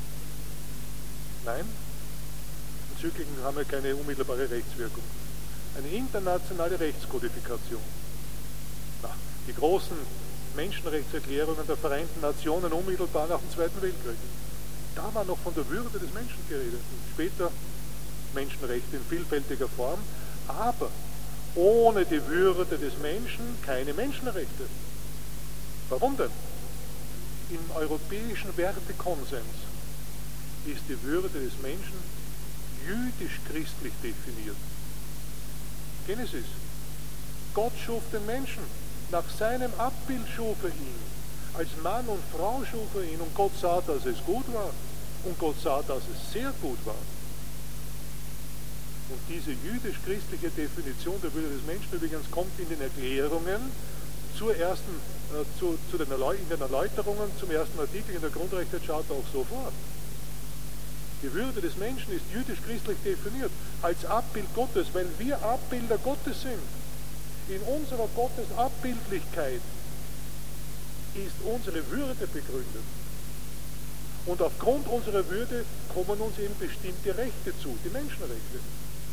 Nein? Enzykliken haben ja keine unmittelbare Rechtswirkung. Eine internationale Rechtskodifikation. Na, die großen Menschenrechtserklärungen der Vereinten Nationen unmittelbar nach dem Zweiten Weltkrieg. Da war noch von der Würde des Menschen geredet. Und später Menschenrechte in vielfältiger Form, aber ohne die Würde des Menschen keine Menschenrechte. Warum denn? Im europäischen Wertekonsens ist die Würde des Menschen jüdisch-christlich definiert. Genesis. Gott schuf den Menschen. Nach seinem Abbild schuf er ihn. Als Mann und Frau schuf er ihn. Und Gott sah, dass es gut war. Und Gott sah, dass es sehr gut war. Und diese jüdisch-christliche Definition der Würde des Menschen übrigens kommt in den Erklärungen zur ersten, äh, zu, zu den in den Erläuterungen zum ersten Artikel in der Grundrechtecharta auch so vor. Die Würde des Menschen ist jüdisch-christlich definiert als Abbild Gottes, weil wir Abbilder Gottes sind. In unserer Gottesabbildlichkeit ist unsere Würde begründet. Und aufgrund unserer Würde kommen uns eben bestimmte Rechte zu, die Menschenrechte.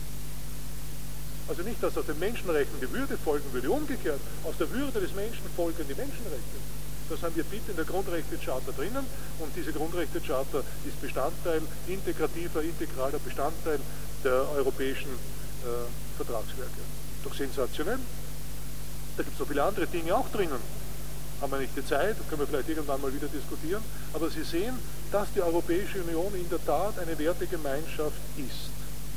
Also nicht, dass aus den Menschenrechten die Würde folgen würde, umgekehrt, aus der Würde des Menschen folgen die Menschenrechte. Das haben wir bitte in der Grundrechtecharta drinnen und diese Grundrechtecharta ist Bestandteil, integrativer, integraler Bestandteil der europäischen äh, Vertragswerke. Doch sensationell. Da gibt es noch viele andere Dinge auch drinnen. Haben wir nicht die Zeit, können wir vielleicht irgendwann mal wieder diskutieren. Aber Sie sehen, dass die Europäische Union in der Tat eine Wertegemeinschaft ist.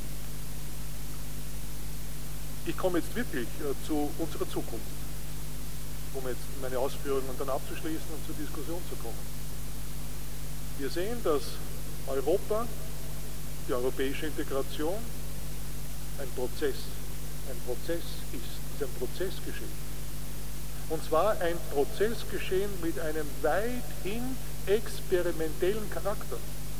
Ich komme jetzt wirklich äh, zu unserer Zukunft, um jetzt meine Ausführungen dann abzuschließen und zur Diskussion zu kommen. Wir sehen, dass Europa, die europäische Integration, ein Prozess, ein Prozess ist, ist ein Prozessgeschehen. Und zwar ein Prozessgeschehen mit einem weithin experimentellen Charakter.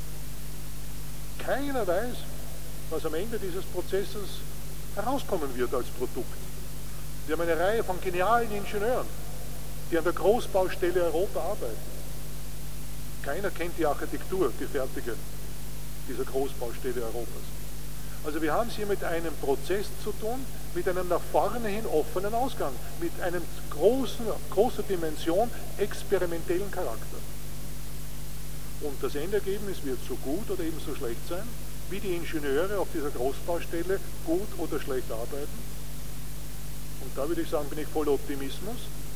Keiner weiß, was am Ende dieses Prozesses herauskommen wird als Produkt. Wir haben eine Reihe von genialen Ingenieuren, die an der Großbaustelle Europa arbeiten. Keiner kennt die Architektur, die fertige dieser Großbaustelle Europas. Also wir haben es hier mit einem Prozess zu tun, mit einem nach vorne hin offenen Ausgang, mit einem großen, großer Dimension experimentellen Charakter. Und das Endergebnis wird so gut oder eben so schlecht sein, wie die Ingenieure auf dieser Großbaustelle gut oder schlecht arbeiten. Und da würde ich sagen, bin ich voller Optimismus,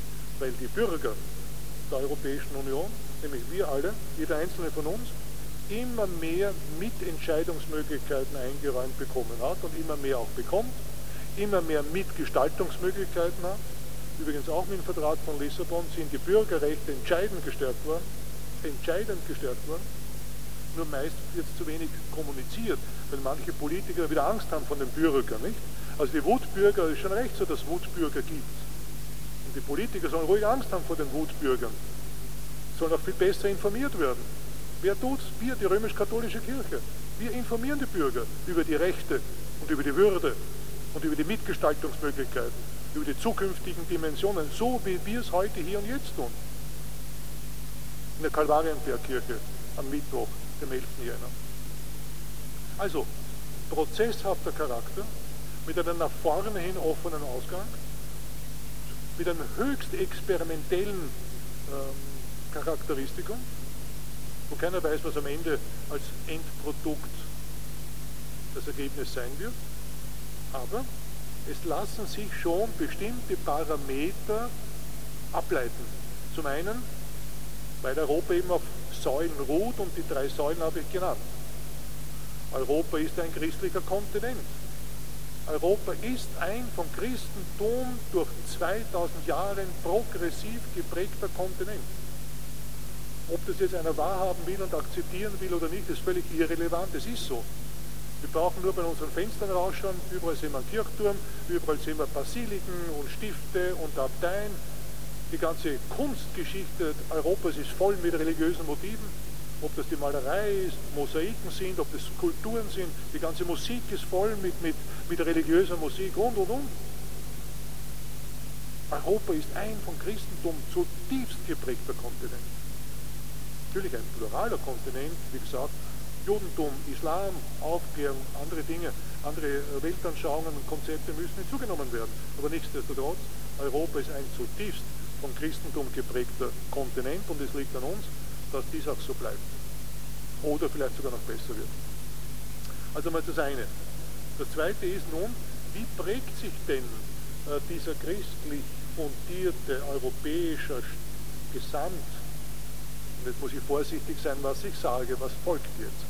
weil die Bürger der Europäischen Union, nämlich wir alle, jeder einzelne von uns, immer mehr Mitentscheidungsmöglichkeiten eingeräumt bekommen hat und immer mehr auch bekommt, immer mehr Mitgestaltungsmöglichkeiten hat. Übrigens auch mit dem Vertrag von Lissabon sind die Bürgerrechte entscheidend gestärkt worden, entscheidend gestärkt worden. Nur meist wird es zu wenig kommuniziert, weil manche Politiker wieder Angst haben von den Bürgern, nicht? Also die Wutbürger, ist schon recht so, dass es Wutbürger gibt. Und die Politiker sollen ruhig Angst haben vor den Wutbürgern, sollen auch viel besser informiert werden. Wer tut's? Wir, die römisch-katholische Kirche. Wir informieren die Bürger über die Rechte und über die Würde und über die Mitgestaltungsmöglichkeiten, über die zukünftigen Dimensionen, so wie wir es heute hier und jetzt tun. In der Kalvarienbergkirche am Mittwoch, dem elften Jänner. Also, prozesshafter Charakter, mit einem nach vorne hin offenen Ausgang, mit einem höchst experimentellen ähm, Charakteristikum, wo keiner weiß, was am Ende als Endprodukt das Ergebnis sein wird, aber es lassen sich schon bestimmte Parameter ableiten. Zum einen, weil Europa eben auf Säulen ruht und die drei Säulen habe ich genannt. Europa ist ein christlicher Kontinent. Europa ist ein vom Christentum durch zweitausend Jahre progressiv geprägter Kontinent. Ob das jetzt einer wahrhaben will und akzeptieren will oder nicht, ist völlig irrelevant. Es ist so. Wir brauchen nur bei unseren Fenstern rausschauen. Überall sehen wir einen Kirchturm, überall sehen wir Basiliken und Stifte und Abteien. Die ganze Kunstgeschichte Europas ist voll mit religiösen Motiven. Ob das die Malerei ist, Mosaiken sind, ob das Skulpturen sind. Die ganze Musik ist voll mit, mit, mit religiöser Musik und, und, und. Europa ist ein vom Christentum zutiefst geprägter Kontinent. Natürlich ein pluraler Kontinent, wie gesagt, Judentum, Islam, Aufklärung, andere Dinge, andere Weltanschauungen und Konzepte müssen hinzugenommen werden. Aber nichtsdestotrotz, Europa ist ein zutiefst vom Christentum geprägter Kontinent und es liegt an uns, dass dies auch so bleibt. Oder vielleicht sogar noch besser wird. Also mal das eine. Das zweite ist nun, wie prägt sich denn äh, dieser christlich fundierte europäische Gesamt, und jetzt muss ich vorsichtig sein, was ich sage, was folgt jetzt.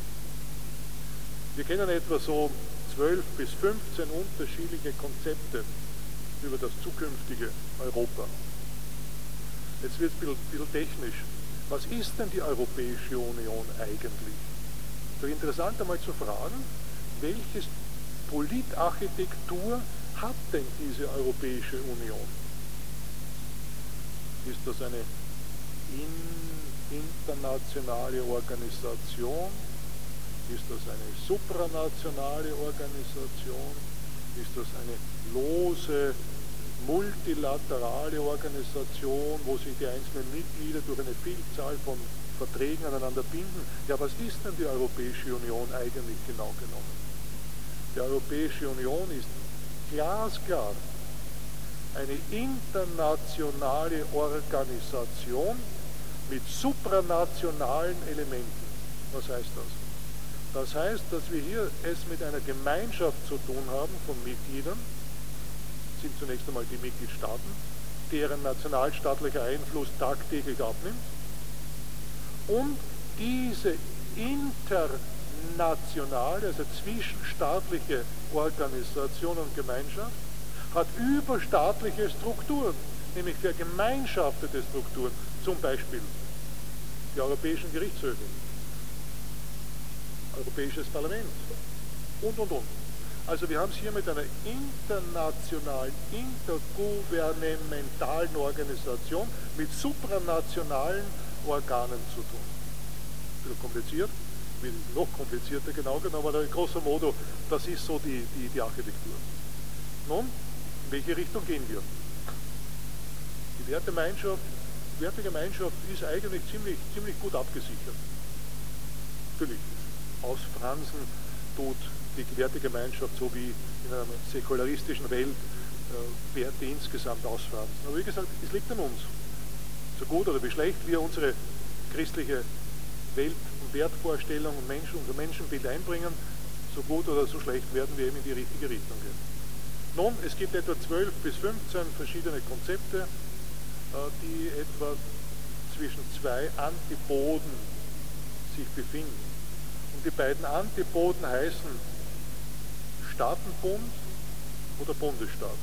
Wir kennen etwa so zwölf bis fünfzehn unterschiedliche Konzepte über das zukünftige Europa. Jetzt wird es ein bisschen technisch. Was ist denn die Europäische Union eigentlich? Doch interessant einmal zu fragen, welche Politarchitektur hat denn diese Europäische Union? Ist das eine in, internationale Organisation? Ist das eine supranationale Organisation? Ist das eine lose, multilaterale Organisation, wo sich die einzelnen Mitglieder durch eine Vielzahl von Verträgen aneinander binden? Ja, was ist denn die Europäische Union eigentlich genau genommen? Die Europäische Union ist glasklar eine internationale Organisation mit supranationalen Elementen. Was heißt das? Das heißt, dass wir hier es mit einer Gemeinschaft zu tun haben von Mitgliedern, sind zunächst einmal die Mitgliedstaaten, deren nationalstaatlicher Einfluss tagtäglich abnimmt. Und diese internationale, also zwischenstaatliche Organisation und Gemeinschaft hat überstaatliche Strukturen, nämlich vergemeinschaftete Strukturen, zum Beispiel die europäischen Gerichtshöfe, Europäisches Parlament und, und, und. Also wir haben es hier mit einer internationalen, intergouvernementalen Organisation mit supranationalen Organen zu tun. Ein bisschen kompliziert, wird noch komplizierter genau genommen, aber grosso modo, das ist so die, die, die Architektur. Nun, in welche Richtung gehen wir? Die Wertegemeinschaft, die Wertegemeinschaft ist eigentlich ziemlich, ziemlich gut abgesichert. Natürlich, ausfransen tut die Wertegemeinschaft, so wie in einer säkularistischen Welt, äh, Werte insgesamt ausfransen. Aber wie gesagt, es liegt an uns. So gut oder wie schlecht wir unsere christliche Welt- und Wertvorstellung und Menschen, unser Menschenbild einbringen, so gut oder so schlecht werden wir eben in die richtige Richtung gehen. Nun, es gibt etwa zwölf bis fünfzehn verschiedene Konzepte, die etwa zwischen zwei Antipoden sich befinden. Und die beiden Antipoden heißen Staatenbund oder Bundesstaat.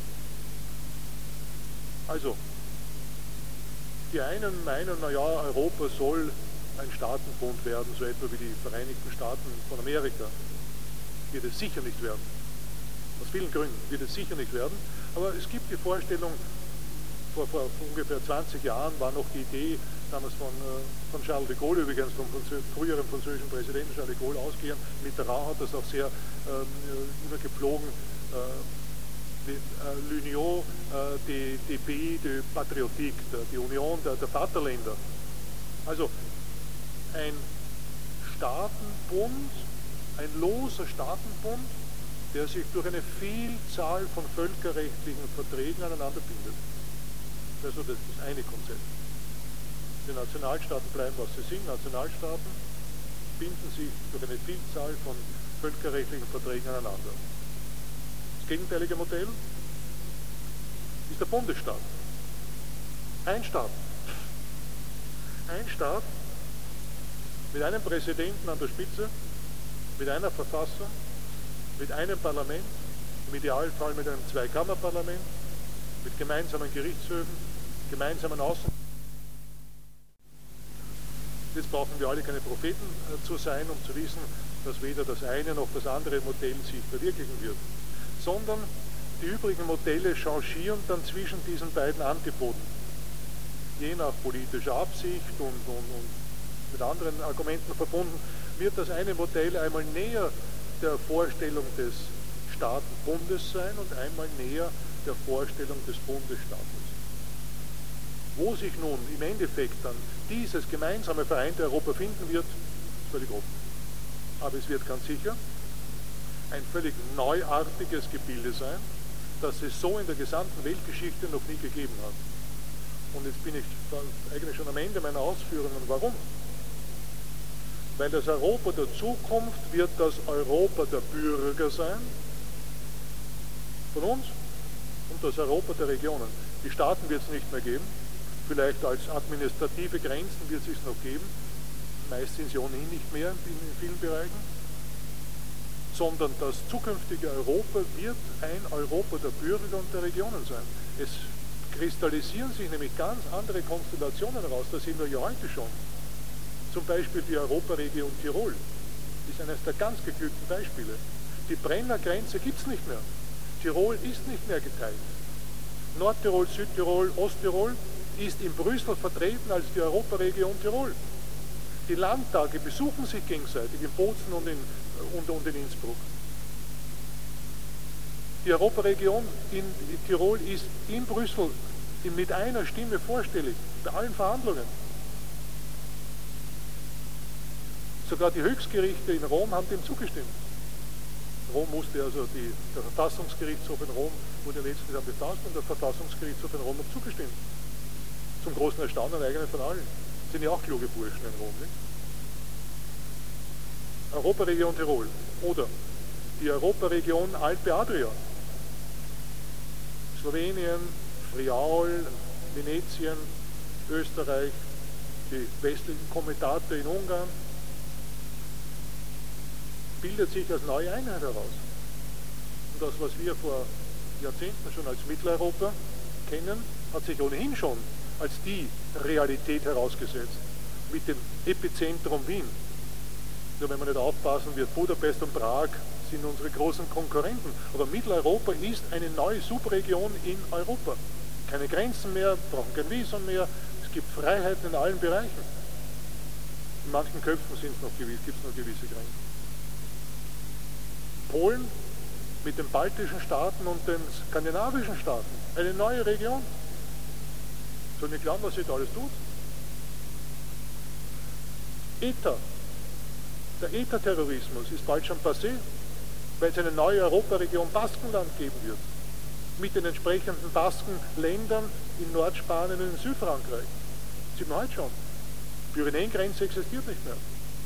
Also, die einen meinen, naja, Europa soll ein Staatenbund werden, so etwa wie die Vereinigten Staaten von Amerika. Wird es sicher nicht werden. Aus vielen Gründen wird es sicher nicht werden. Aber es gibt die Vorstellung, vor, vor ungefähr zwanzig Jahren war noch die Idee, damals von, von Charles de Gaulle übrigens, vom Französ früheren französischen Präsidenten Charles de Gaulle ausgehend, Mitterrand hat das auch sehr ähm, immer gepflogen, äh, l'Union äh, des, des Pays de Patriotique, die Union der, der Vaterländer. Also ein Staatenbund, ein loser Staatenbund, der sich durch eine Vielzahl von völkerrechtlichen Verträgen aneinander bindet. Das ist also das, das eine Konzept. Die Nationalstaaten bleiben, was sie sind. Nationalstaaten binden sich durch eine Vielzahl von völkerrechtlichen Verträgen aneinander. Das gegenteilige Modell ist der Bundesstaat. Ein Staat. Ein Staat mit einem Präsidenten an der Spitze, mit einer Verfassung, mit einem Parlament, im Idealfall mit einem Zweikammerparlament, mit gemeinsamen Gerichtshöfen, gemeinsamen Außen. Jetzt brauchen wir alle keine Propheten äh, zu sein, um zu wissen, dass weder das eine noch das andere Modell sich verwirklichen wird, sondern die übrigen Modelle changieren dann zwischen diesen beiden Antipoden. Je nach politischer Absicht und, und, und mit anderen Argumenten verbunden, wird das eine Modell einmal näher der Vorstellung des Staatenbundes sein und einmal näher der Vorstellung des Bundesstaates. Wo sich nun im Endeffekt dann dieses gemeinsame vereinte Europa finden wird, ist völlig offen. Aber es wird ganz sicher ein völlig neuartiges Gebilde sein, das es so in der gesamten Weltgeschichte noch nie gegeben hat. Und jetzt bin ich eigentlich schon am Ende meiner Ausführungen. Warum? Weil das Europa der Zukunft wird das Europa der Bürger sein, von uns, und das Europa der Regionen. Die Staaten wird es nicht mehr geben, vielleicht als administrative Grenzen wird es sich noch geben, meist sind sie ohnehin nicht mehr in, in vielen Bereichen, sondern das zukünftige Europa wird ein Europa der Bürger und der Regionen sein. Es kristallisieren sich nämlich ganz andere Konstellationen heraus, das sehen wir ja heute schon. Zum Beispiel die Europaregion Tirol ist eines der ganz geglückten Beispiele. Die Brennergrenze gibt es nicht mehr. Tirol ist nicht mehr geteilt. Nordtirol, Südtirol, Osttirol ist in Brüssel vertreten als die Europaregion Tirol. Die Landtage besuchen sich gegenseitig in Bozen und in, und, und in Innsbruck. Die Europaregion in Tirol ist in Brüssel mit einer Stimme vorstellig, bei allen Verhandlungen. Sogar die Höchstgerichte in Rom haben dem zugestimmt. Rom musste also, die, der Verfassungsgerichtshof in Rom wurde letztlich dann befasst und der Verfassungsgerichtshof in Rom hat zugestimmt. Zum großen Erstaunen eigentlich von allen. Sind ja auch kluge Burschen in Rom, nicht? Europaregion Tirol oder die Europaregion Alpe-Adria. Slowenien, Friaul, Venetien, Österreich, die westlichen Komitate in Ungarn, bildet sich als neue Einheit heraus. Und das, was wir vor Jahrzehnten schon als Mitteleuropa kennen, hat sich ohnehin schon als die Realität herausgesetzt, mit dem Epizentrum Wien. Nur wenn wir nicht aufpassen, wird Budapest und Prag sind unsere großen Konkurrenten. Aber Mitteleuropa ist eine neue Subregion in Europa. Keine Grenzen mehr, brauchen kein Visum mehr, es gibt Freiheiten in allen Bereichen. In manchen Köpfen gibt es noch gewisse Grenzen. Polen mit den baltischen Staaten und den skandinavischen Staaten, eine neue Region. Soll nicht glauben, was sich da alles tut. ETA, der ETA-Terrorismus ist bald schon passé, weil es eine neue Europaregion Baskenland geben wird, mit den entsprechenden Baskenländern in Nordspanien und in Südfrankreich. Das sieht man heute schon. Die Pyrenäengrenze existiert nicht mehr.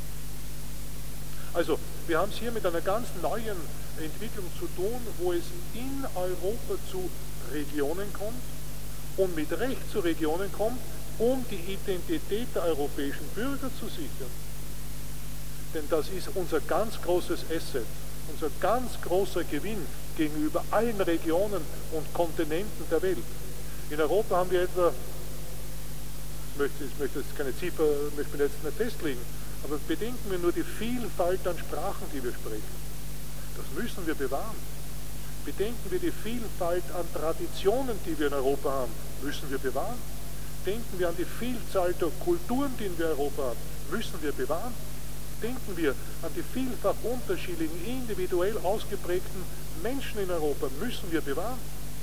Also, wir haben es hier mit einer ganz neuen Entwicklung zu tun, wo es in Europa zu Regionen kommt und mit Recht zu Regionen kommt, um die Identität der europäischen Bürger zu sichern. Denn das ist unser ganz großes Asset, unser ganz großer Gewinn gegenüber allen Regionen und Kontinenten der Welt. In Europa haben wir etwa, ich möchte, ich möchte jetzt keine Ziffer, möchte mich jetzt nicht festlegen, aber bedenken wir nur die Vielfalt an Sprachen, die wir sprechen. Das müssen wir bewahren. Bedenken wir die Vielfalt an Traditionen, die wir in Europa haben, müssen wir bewahren. Denken wir an die Vielzahl der Kulturen, die wir in Europa haben, müssen wir bewahren. Denken wir an die vielfach unterschiedlichen, individuell ausgeprägten Menschen in Europa, müssen wir bewahren.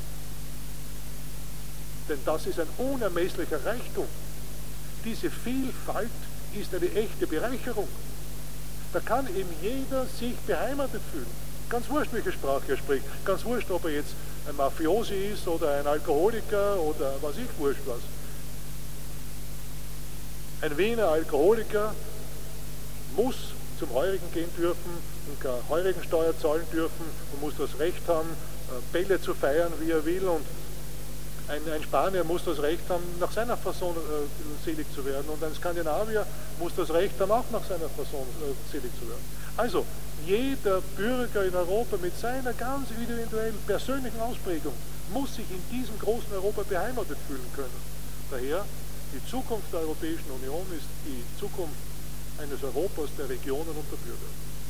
Denn das ist ein unermesslicher Reichtum. Diese Vielfalt ist eine echte Bereicherung. Da kann eben jeder sich beheimatet fühlen. Ganz wurscht, welche Sprache er spricht. Ganz wurscht, ob er jetzt ein Mafiosi ist oder ein Alkoholiker oder was ich, wurscht was. Ein Wiener Alkoholiker muss zum Heurigen gehen dürfen und keine Heurigensteuer zahlen dürfen und muss das Recht haben, Bälle zu feiern, wie er will. Und ein, ein Spanier muss das Recht haben, nach seiner Fasson äh, selig zu werden. Und ein Skandinavier muss das Recht haben, auch nach seiner Fasson äh, selig zu werden. Also, jeder Bürger in Europa mit seiner ganz individuellen, persönlichen Ausprägung muss sich in diesem großen Europa beheimatet fühlen können. Daher, die Zukunft der Europäischen Union ist die Zukunft eines Europas der Regionen und der Bürger.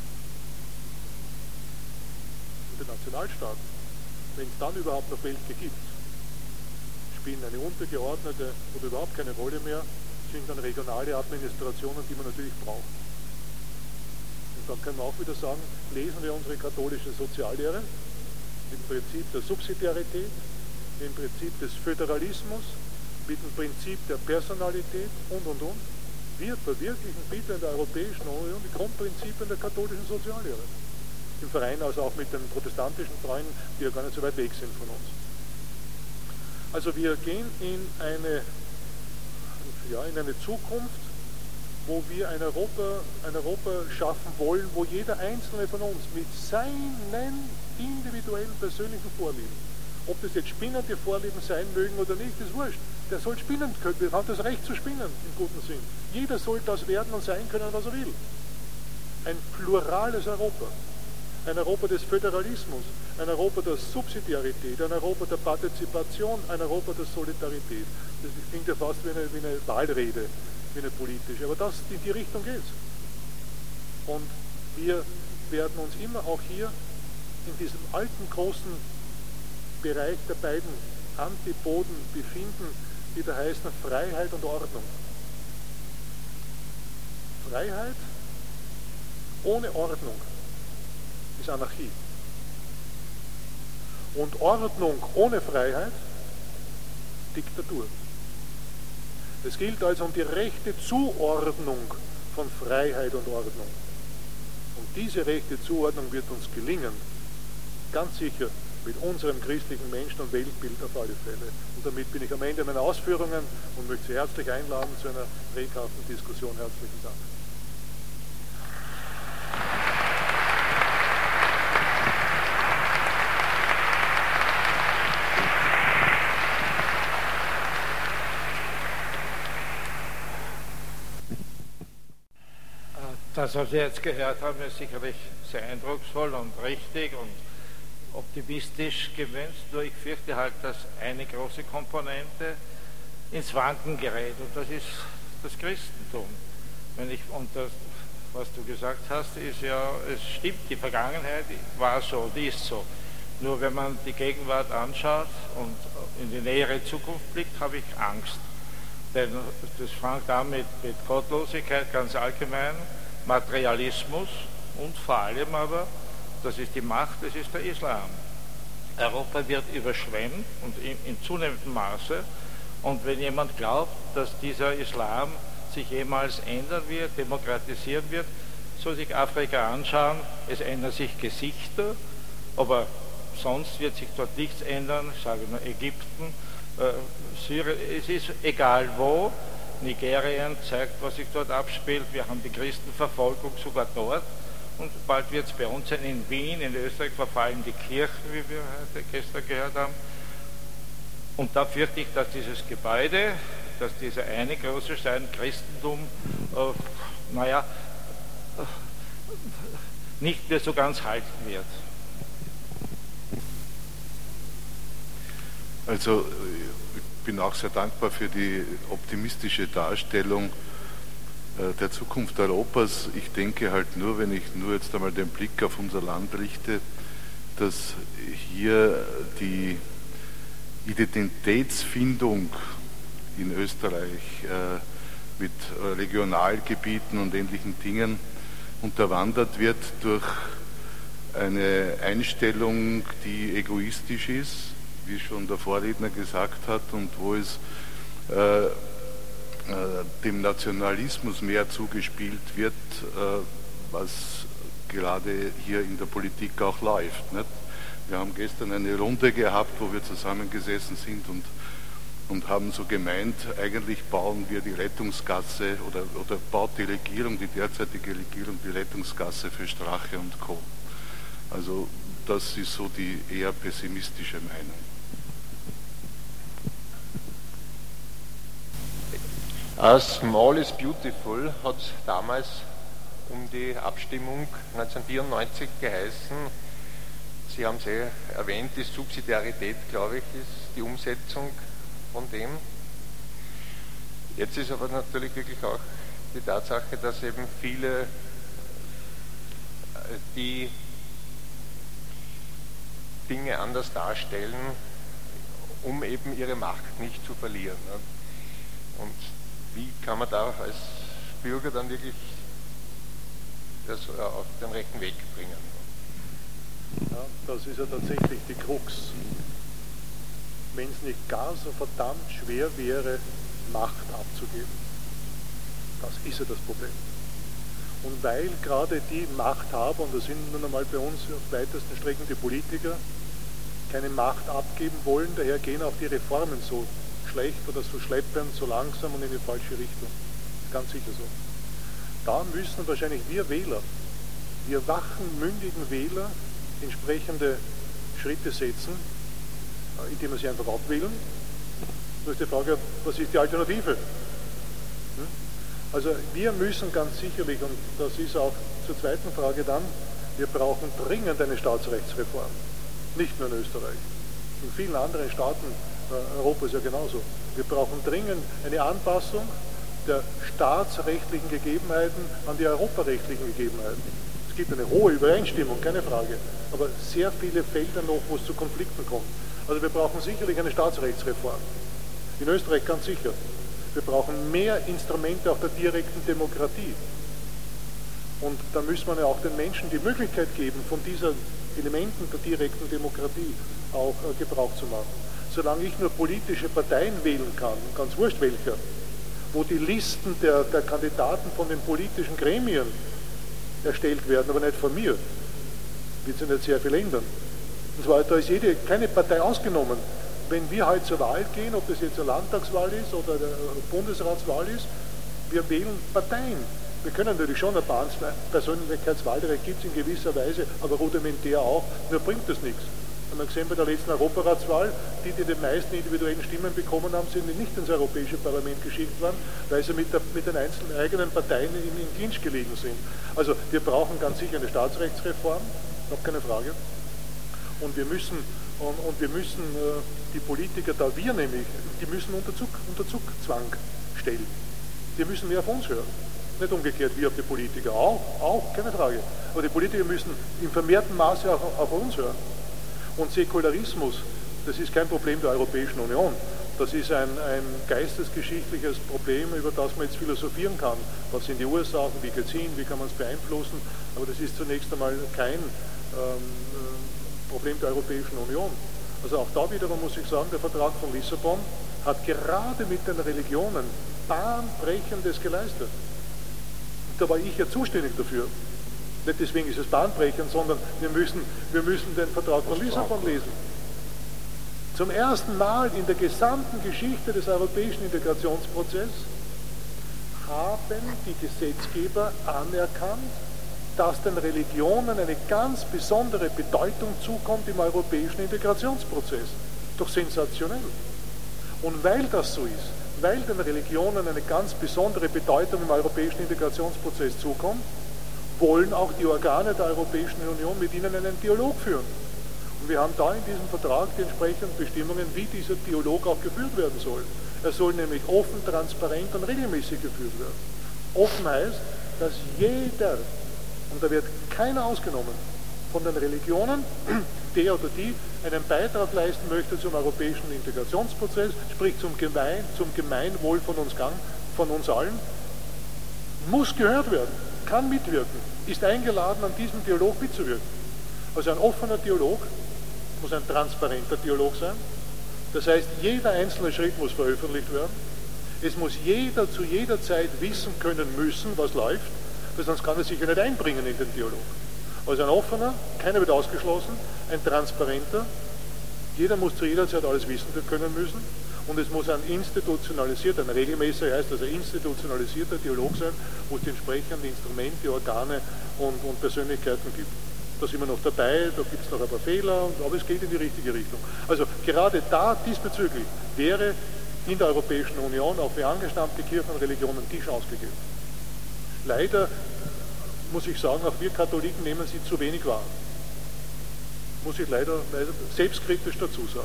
Und die Nationalstaaten, wenn es dann überhaupt noch welche gibt, spielen eine untergeordnete oder überhaupt keine Rolle mehr, sind dann regionale Administrationen, die man natürlich braucht. Und dann können wir auch wieder sagen, lesen wir unsere katholische Soziallehre im Prinzip der Subsidiarität, im Prinzip des Föderalismus, mit dem Prinzip der Personalität und, und, und. Wir verwirklichen bitte in der Europäischen Union die Grundprinzipien der katholischen Soziallehre. Im Verein also auch mit den protestantischen Freunden, die ja gar nicht so weit weg sind von uns. Also wir gehen in eine, ja, in eine Zukunft, wo wir ein Europa, ein Europa schaffen wollen, wo jeder Einzelne von uns mit seinen individuellen persönlichen Vorlieben, ob das jetzt spinnende Vorlieben sein mögen oder nicht, ist wurscht. Der soll spinnen können, der hat das Recht zu spinnen, im guten Sinn. Jeder soll das werden und sein können, was er will. Ein plurales Europa. Ein Europa des Föderalismus, ein Europa der Subsidiarität, ein Europa der Partizipation, ein Europa der Solidarität. Das klingt ja fast wie eine, wie eine Wahlrede, wie eine politische, aber das, in die Richtung geht es. Und wir werden uns immer auch hier in diesem alten, großen Bereich der beiden Antipoden befinden, die da heißen Freiheit und Ordnung. Freiheit ohne Ordnung ist Anarchie. Und Ordnung ohne Freiheit, Diktatur. Es gilt also um die rechte Zuordnung von Freiheit und Ordnung. Und diese rechte Zuordnung wird uns gelingen, ganz sicher mit unserem christlichen Menschen- und Weltbild auf alle Fälle. Und damit bin ich am Ende meiner Ausführungen und möchte Sie herzlich einladen zu einer reghaften Diskussion. Herzlichen Dank. Das, was wir jetzt gehört haben, ist sicherlich sehr eindrucksvoll und richtig und optimistisch gewünscht, nur ich fürchte halt, dass eine große Komponente ins Wanken gerät und das ist das Christentum. Wenn ich, und das, was du gesagt hast, ist ja, es stimmt, die Vergangenheit war so, die ist so. Nur wenn man die Gegenwart anschaut und in die nähere Zukunft blickt, habe ich Angst. Denn das fängt an mit, mit Gottlosigkeit ganz allgemein, Materialismus und vor allem aber, das ist die Macht, das ist der Islam. Europa wird überschwemmt und in, in zunehmendem Maße und wenn jemand glaubt, dass dieser Islam sich jemals ändern wird, demokratisieren wird, soll sich Afrika anschauen, es ändern sich Gesichter, aber sonst wird sich dort nichts ändern, ich sage nur Ägypten, äh, Syrien, es ist egal wo, Nigerien zeigt, was sich dort abspielt, wir haben die Christenverfolgung sogar dort und bald wird es bei uns sein, in Wien, in Österreich verfallen die Kirchen, wie wir heute gestern gehört haben. Und da fürchte ich, dass dieses Gebäude, dass dieser eine große Stein Christentum, äh, naja, nicht mehr so ganz halten wird. Also ich bin auch sehr dankbar für die optimistische Darstellung der Zukunft Europas. Ich denke halt nur, wenn ich nur jetzt einmal den Blick auf unser Land richte, dass hier die Identitätsfindung in Österreich äh, mit Regionalgebieten und ähnlichen Dingen unterwandert wird durch eine Einstellung, die egoistisch ist, wie schon der Vorredner gesagt hat, und wo es äh, äh, dem Nationalismus mehr zugespielt wird, äh, was gerade hier in der Politik auch läuft. Nicht? Wir haben gestern eine Runde gehabt, wo wir zusammengesessen sind und, und haben so gemeint, eigentlich bauen wir die Rettungsgasse oder, oder baut die Regierung, die derzeitige Regierung, die Rettungsgasse für Strache und Co. Also das ist so die eher pessimistische Meinung. Uh, Small is Beautiful hat damals um die Abstimmung neunzehnhundertvierundneunzig geheißen. Sie haben es eh erwähnt, die Subsidiarität, glaube ich, ist die Umsetzung von dem. Jetzt ist aber natürlich wirklich auch die Tatsache, dass eben viele, die Dinge anders darstellen, um eben ihre Macht nicht zu verlieren. Und wie kann man da als Bürger dann wirklich das auf den rechten Weg bringen? Ja, das ist ja tatsächlich die Krux. Wenn es nicht gar so verdammt schwer wäre, Macht abzugeben. Das ist ja das Problem. Und weil gerade die Macht haben, und das sind nun einmal bei uns auf weitesten Strecken die Politiker, keine Macht abgeben wollen, daher gehen auch die Reformen so schlecht oder so schleppend, so langsam und in die falsche Richtung. Ganz sicher so. Da müssen wahrscheinlich wir Wähler, wir wachen, mündigen Wähler, entsprechende Schritte setzen, indem wir sie einfach abwählen. Nur ist die Frage, was ist die Alternative? Also wir müssen ganz sicherlich, und das ist auch zur zweiten Frage dann, wir brauchen dringend eine Staatsrechtsreform. Nicht nur in Österreich. In vielen anderen Staaten äh, Europas ja genauso. Wir brauchen dringend eine Anpassung der staatsrechtlichen Gegebenheiten an die europarechtlichen Gegebenheiten. Es gibt eine hohe Übereinstimmung, keine Frage, aber sehr viele Felder noch, wo es zu Konflikten kommt. Also wir brauchen sicherlich eine Staatsrechtsreform. In Österreich ganz sicher. Wir brauchen mehr Instrumente auch der direkten Demokratie. Und da müssen wir ja auch den Menschen die Möglichkeit geben, von diesen Elementen der direkten Demokratie auch äh, Gebrauch zu machen. Solange ich nur politische Parteien wählen kann, ganz wurscht welcher, wo die Listen der, der Kandidaten von den politischen Gremien erstellt werden, aber nicht von mir, wird sich nicht sehr viel ändern. Und zwar, da ist jede, keine Partei ausgenommen. Wenn wir heute zur Wahl gehen, ob das jetzt eine Landtagswahl ist oder eine Bundesratswahl ist, wir wählen Parteien. Wir können natürlich schon ein Persönlichkeitswahlrecht, gibt es in gewisser Weise, aber rudimentär auch, nur bringt das nichts. Wir haben gesehen bei der letzten Europaratswahl, die, die die meisten individuellen Stimmen bekommen haben, sind nicht ins Europäische Parlament geschickt worden, weil sie mit, der, mit den einzelnen eigenen Parteien in, in Clinch gelegen sind. Also wir brauchen ganz sicher eine Staatsrechtsreform, noch keine Frage. Und wir müssen, und, und wir müssen äh, die Politiker, da wir nämlich, die müssen unter, Zug, unter Zugzwang stellen. Die müssen mehr auf uns hören. Nicht umgekehrt wie auf die Politiker. Auch, auch, keine Frage. Aber die Politiker müssen im vermehrten Maße auch auf uns hören. Und Säkularismus, das ist kein Problem der Europäischen Union. Das ist ein, ein geistesgeschichtliches Problem, über das man jetzt philosophieren kann. Was sind die Ursachen, wie geht es hin, wie kann man es beeinflussen? Aber das ist zunächst einmal kein ähm, Problem der Europäischen Union. Also auch da wiederum muss ich sagen, der Vertrag von Lissabon hat gerade mit den Religionen Bahnbrechendes geleistet. Da war ich ja zuständig dafür. Nicht deswegen ist es bahnbrechend, sondern wir müssen, wir müssen den Vertrag von Lissabon lesen. Zum ersten Mal in der gesamten Geschichte des europäischen Integrationsprozesses haben die Gesetzgeber anerkannt, dass den Religionen eine ganz besondere Bedeutung zukommt im europäischen Integrationsprozess. Doch sensationell. Und weil das so ist, weil den Religionen eine ganz besondere Bedeutung im europäischen Integrationsprozess zukommt, wollen auch die Organe der Europäischen Union mit ihnen einen Dialog führen. Und wir haben da in diesem Vertrag die entsprechenden Bestimmungen, wie dieser Dialog auch geführt werden soll. Er soll nämlich offen, transparent und regelmäßig geführt werden. Offen heißt, dass jeder, und da wird keiner ausgenommen, von den Religionen, der oder die einen Beitrag leisten möchte zum europäischen Integrationsprozess, sprich zum, Gemein, zum Gemeinwohl von uns, von uns allen, muss gehört werden, kann mitwirken, ist eingeladen, an diesem Dialog mitzuwirken. Also ein offener Dialog muss ein transparenter Dialog sein. Das heißt, jeder einzelne Schritt muss veröffentlicht werden. Es muss jeder zu jeder Zeit wissen können müssen, was läuft, weil sonst kann er sich ja nicht einbringen in den Dialog. Also ein offener, keiner wird ausgeschlossen, ein transparenter, jeder muss zu jeder Zeit alles wissen können müssen und es muss ein institutionalisierter, ein regelmäßiger, heißt also institutionalisierter Dialog sein, wo es die entsprechenden Instrumente, Organe und, und Persönlichkeiten gibt. Da sind wir noch dabei, da gibt es noch ein paar Fehler, aber es geht in die richtige Richtung. Also gerade da diesbezüglich wäre in der Europäischen Union auch für angestammte Kirchen und Religionen die Chance gegeben. Leider muss ich sagen, auch wir Katholiken nehmen sie zu wenig wahr. Muss ich leider, leider selbstkritisch dazu sagen.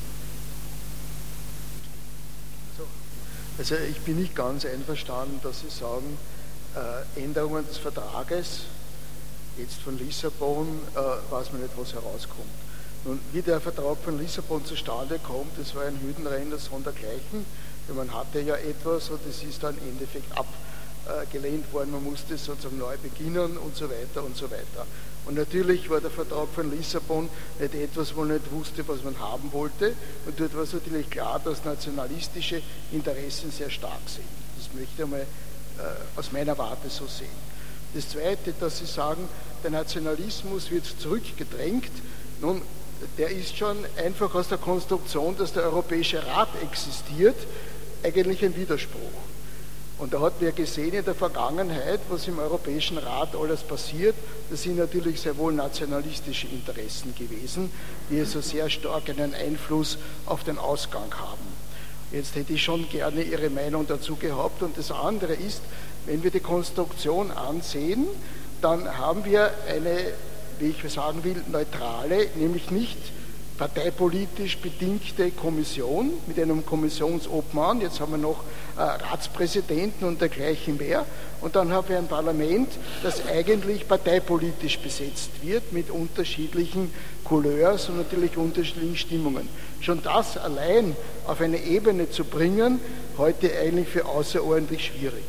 Also ich bin nicht ganz einverstanden, dass Sie sagen, äh, Änderungen des Vertrages, jetzt von Lissabon, äh, weiß man nicht, was herauskommt. Nun, wie der Vertrag von Lissabon zustande kommt, das war ein Hürdenrennen sondergleichen. Man hatte ja etwas und es ist dann im Endeffekt abgelehnt worden, man musste sozusagen neu beginnen und so weiter und so weiter. Und natürlich war der Vertrag von Lissabon nicht etwas, wo man nicht wusste, was man haben wollte. Und dort war es natürlich klar, dass nationalistische Interessen sehr stark sind. Das möchte ich einmal äh, aus meiner Warte so sehen. Das Zweite, dass Sie sagen, der Nationalismus wird zurückgedrängt. Nun, der ist schon einfach aus der Konstruktion, dass der Europäische Rat existiert, eigentlich ein Widerspruch. Und da hat man ja gesehen in der Vergangenheit, was im Europäischen Rat alles passiert. Das sind natürlich sehr wohl nationalistische Interessen gewesen, die also sehr stark einen Einfluss auf den Ausgang haben. Jetzt hätte ich schon gerne Ihre Meinung dazu gehabt. Und das andere ist, wenn wir die Konstruktion ansehen, dann haben wir eine, wie ich sagen will, neutrale, nämlich nicht parteipolitisch bedingte Kommission mit einem Kommissionsobmann. Jetzt haben wir noch äh, Ratspräsidenten und dergleichen mehr. Und dann haben wir ein Parlament, das eigentlich parteipolitisch besetzt wird mit unterschiedlichen Couleurs und natürlich unterschiedlichen Stimmungen. Schon das allein auf eine Ebene zu bringen, heute eigentlich für außerordentlich schwierig.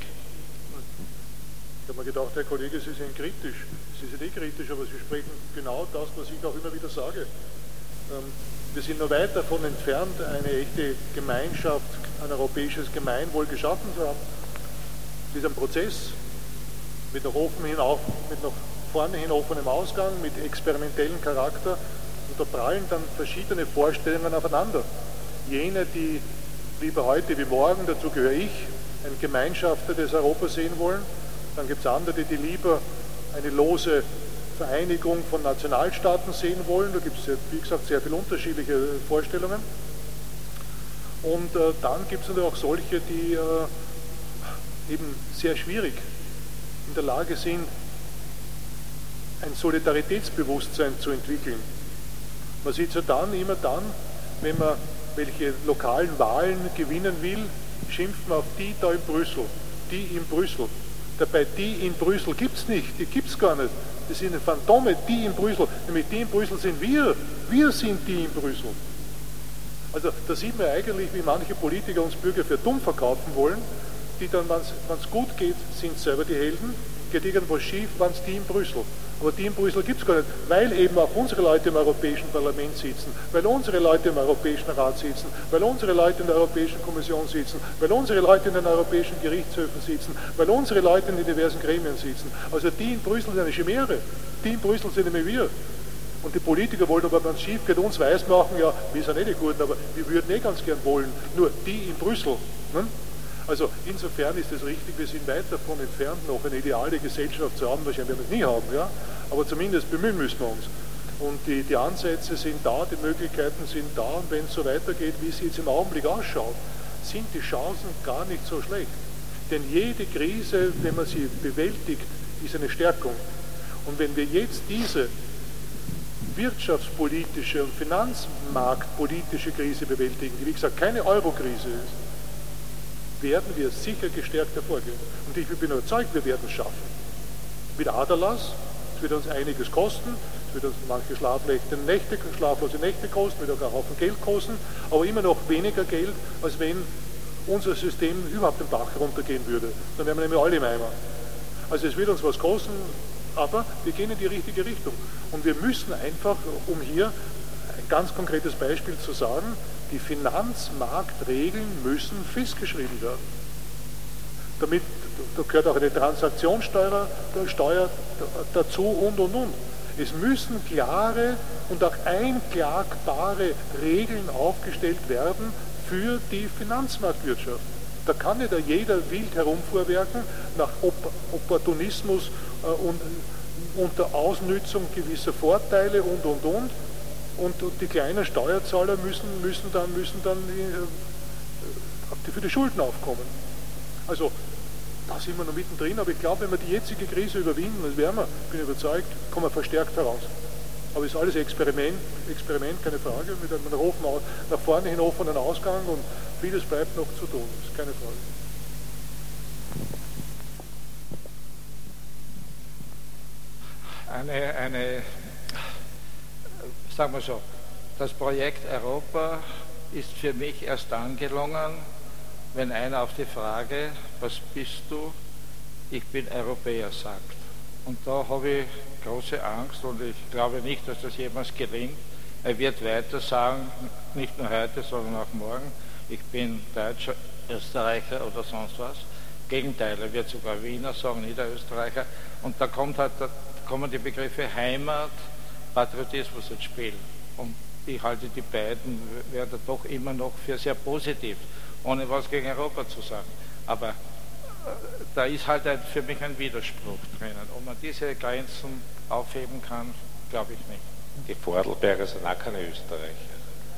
Ich habe mir gedacht, Herr Kollege, Sie sind kritisch. Sie sind eh kritisch, aber Sie sprechen genau das, was ich auch immer wieder sage. Wir sind noch weit davon entfernt, eine echte Gemeinschaft, ein europäisches Gemeinwohl geschaffen zu haben. Es ist ein Prozess mit nach, offen hin auf, mit nach vorne hin offenem Ausgang, mit experimentellem Charakter und da prallen dann verschiedene Vorstellungen aufeinander. Jene, die lieber heute wie morgen, dazu gehöre ich, ein Gemeinschafter des Europa sehen wollen. Dann gibt es andere, die lieber eine lose Vereinigung von Nationalstaaten sehen wollen. Da gibt es, wie gesagt, sehr viele unterschiedliche Vorstellungen. Und äh, dann gibt es natürlich auch solche, die äh, eben sehr schwierig in der Lage sind, ein Solidaritätsbewusstsein zu entwickeln. Man sieht es ja dann, immer dann, wenn man welche lokalen Wahlen gewinnen will, schimpft man auf die da in Brüssel, die in Brüssel. Dabei, die in Brüssel gibt es nicht, die gibt es gar nicht. Das sind Phantome, die in Brüssel, nämlich die in Brüssel sind wir. Wir sind die in Brüssel. Also da sieht man eigentlich, wie manche Politiker uns Bürger für dumm verkaufen wollen, die dann, wenn es gut geht, sind selber die Helden, geht irgendwas schief, waren es die in Brüssel. Aber die in Brüssel gibt es gar nicht, weil eben auch unsere Leute im Europäischen Parlament sitzen, weil unsere Leute im Europäischen Rat sitzen, weil unsere Leute in der Europäischen Kommission sitzen, weil unsere Leute in den europäischen Gerichtshöfen sitzen, weil unsere Leute in den diversen Gremien sitzen. Also die in Brüssel sind eine Chimäre, die in Brüssel sind nämlich wir. Und die Politiker wollen aber, wenn es schief geht, uns weismachen, ja, wir sind eh die Guten, aber wir würden eh ganz gern wollen, nur die in Brüssel. Ne? Also insofern ist es richtig, wir sind weit davon entfernt, noch eine ideale Gesellschaft zu haben, wahrscheinlich werden wir es nie haben, ja? Aber zumindest bemühen müssen wir uns. Und die, die Ansätze sind da, die Möglichkeiten sind da, und wenn es so weitergeht, wie es jetzt im Augenblick ausschaut, sind die Chancen gar nicht so schlecht. Denn jede Krise, wenn man sie bewältigt, ist eine Stärkung. Und wenn wir jetzt diese wirtschaftspolitische und finanzmarktpolitische Krise bewältigen, die wie gesagt keine Euro-Krise ist, werden wir sicher gestärkt hervorgehen. Und ich bin überzeugt, wir werden es schaffen. Mit Aderlass, es wird uns einiges kosten, es wird uns manche schlaflose Nächte, schlaflose Nächte kosten, wird auch einen Haufen Geld kosten, aber immer noch weniger Geld, als wenn unser System überhaupt den Bach runtergehen würde. Dann wären wir nämlich alle im Eimer. Also es wird uns was kosten, aber wir gehen in die richtige Richtung. Und wir müssen einfach, um hier ein ganz konkretes Beispiel zu sagen, die Finanzmarktregeln müssen festgeschrieben werden. Damit, da gehört auch eine Transaktionssteuer Steuer dazu und, und, und. Es müssen klare und auch einklagbare Regeln aufgestellt werden für die Finanzmarktwirtschaft. Da kann nicht jeder wild herumfuhrwerken nach Opportunismus und unter Ausnützung gewisser Vorteile und, und, und. Und die kleinen Steuerzahler müssen, müssen dann, müssen dann für die Schulden aufkommen. Also, da sind wir noch mittendrin, aber ich glaube, wenn wir die jetzige Krise überwinden, das werden wir, bin ich überzeugt, kommen wir verstärkt heraus. Aber es ist alles Experiment, Experiment, keine Frage, mit einem offenen, nach vorne hin offenen Ausgang, und vieles bleibt noch zu tun, das ist keine Frage. Eine, eine, sagen wir so, das Projekt Europa ist für mich erst dann gelungen, wenn einer auf die Frage, was bist du, ich bin Europäer, sagt. Und da habe ich große Angst, und ich glaube nicht, dass das jemals gelingt. Er wird weiter sagen, nicht nur heute, sondern auch morgen, ich bin Deutscher, Österreicher oder sonst was. Gegenteil, er wird sogar Wiener sagen, Niederösterreicher. Und da kommt halt, da kommen die Begriffe Heimat, Patriotismus ins Spiel. Und ich halte die beiden Wörter doch immer noch für sehr positiv, ohne was gegen Europa zu sagen. Aber äh, da ist halt ein, für mich ein Widerspruch drinnen. Ob man diese Grenzen aufheben kann, glaube ich nicht. Die Vorarlberger sind auch keine Österreicher.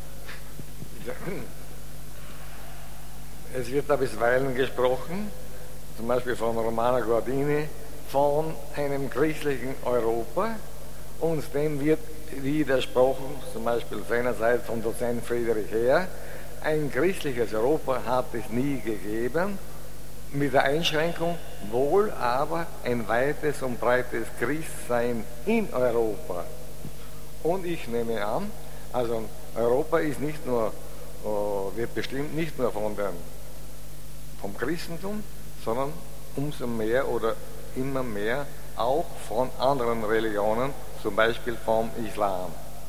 Es wird da bisweilen gesprochen, zum Beispiel von Romano Guardini, von einem christlichen Europa, und dem wird widersprochen, zum Beispiel seinerseits von Dozent Friedrich Heer, ein christliches Europa hat es nie gegeben, mit der Einschränkung, wohl aber ein weites und breites Christsein in Europa. Und ich nehme an, also Europa ist nicht nur, wird bestimmt nicht nur von dem, vom Christentum, sondern umso mehr oder immer mehr auch von anderen Religionen, zum Beispiel vom Islam.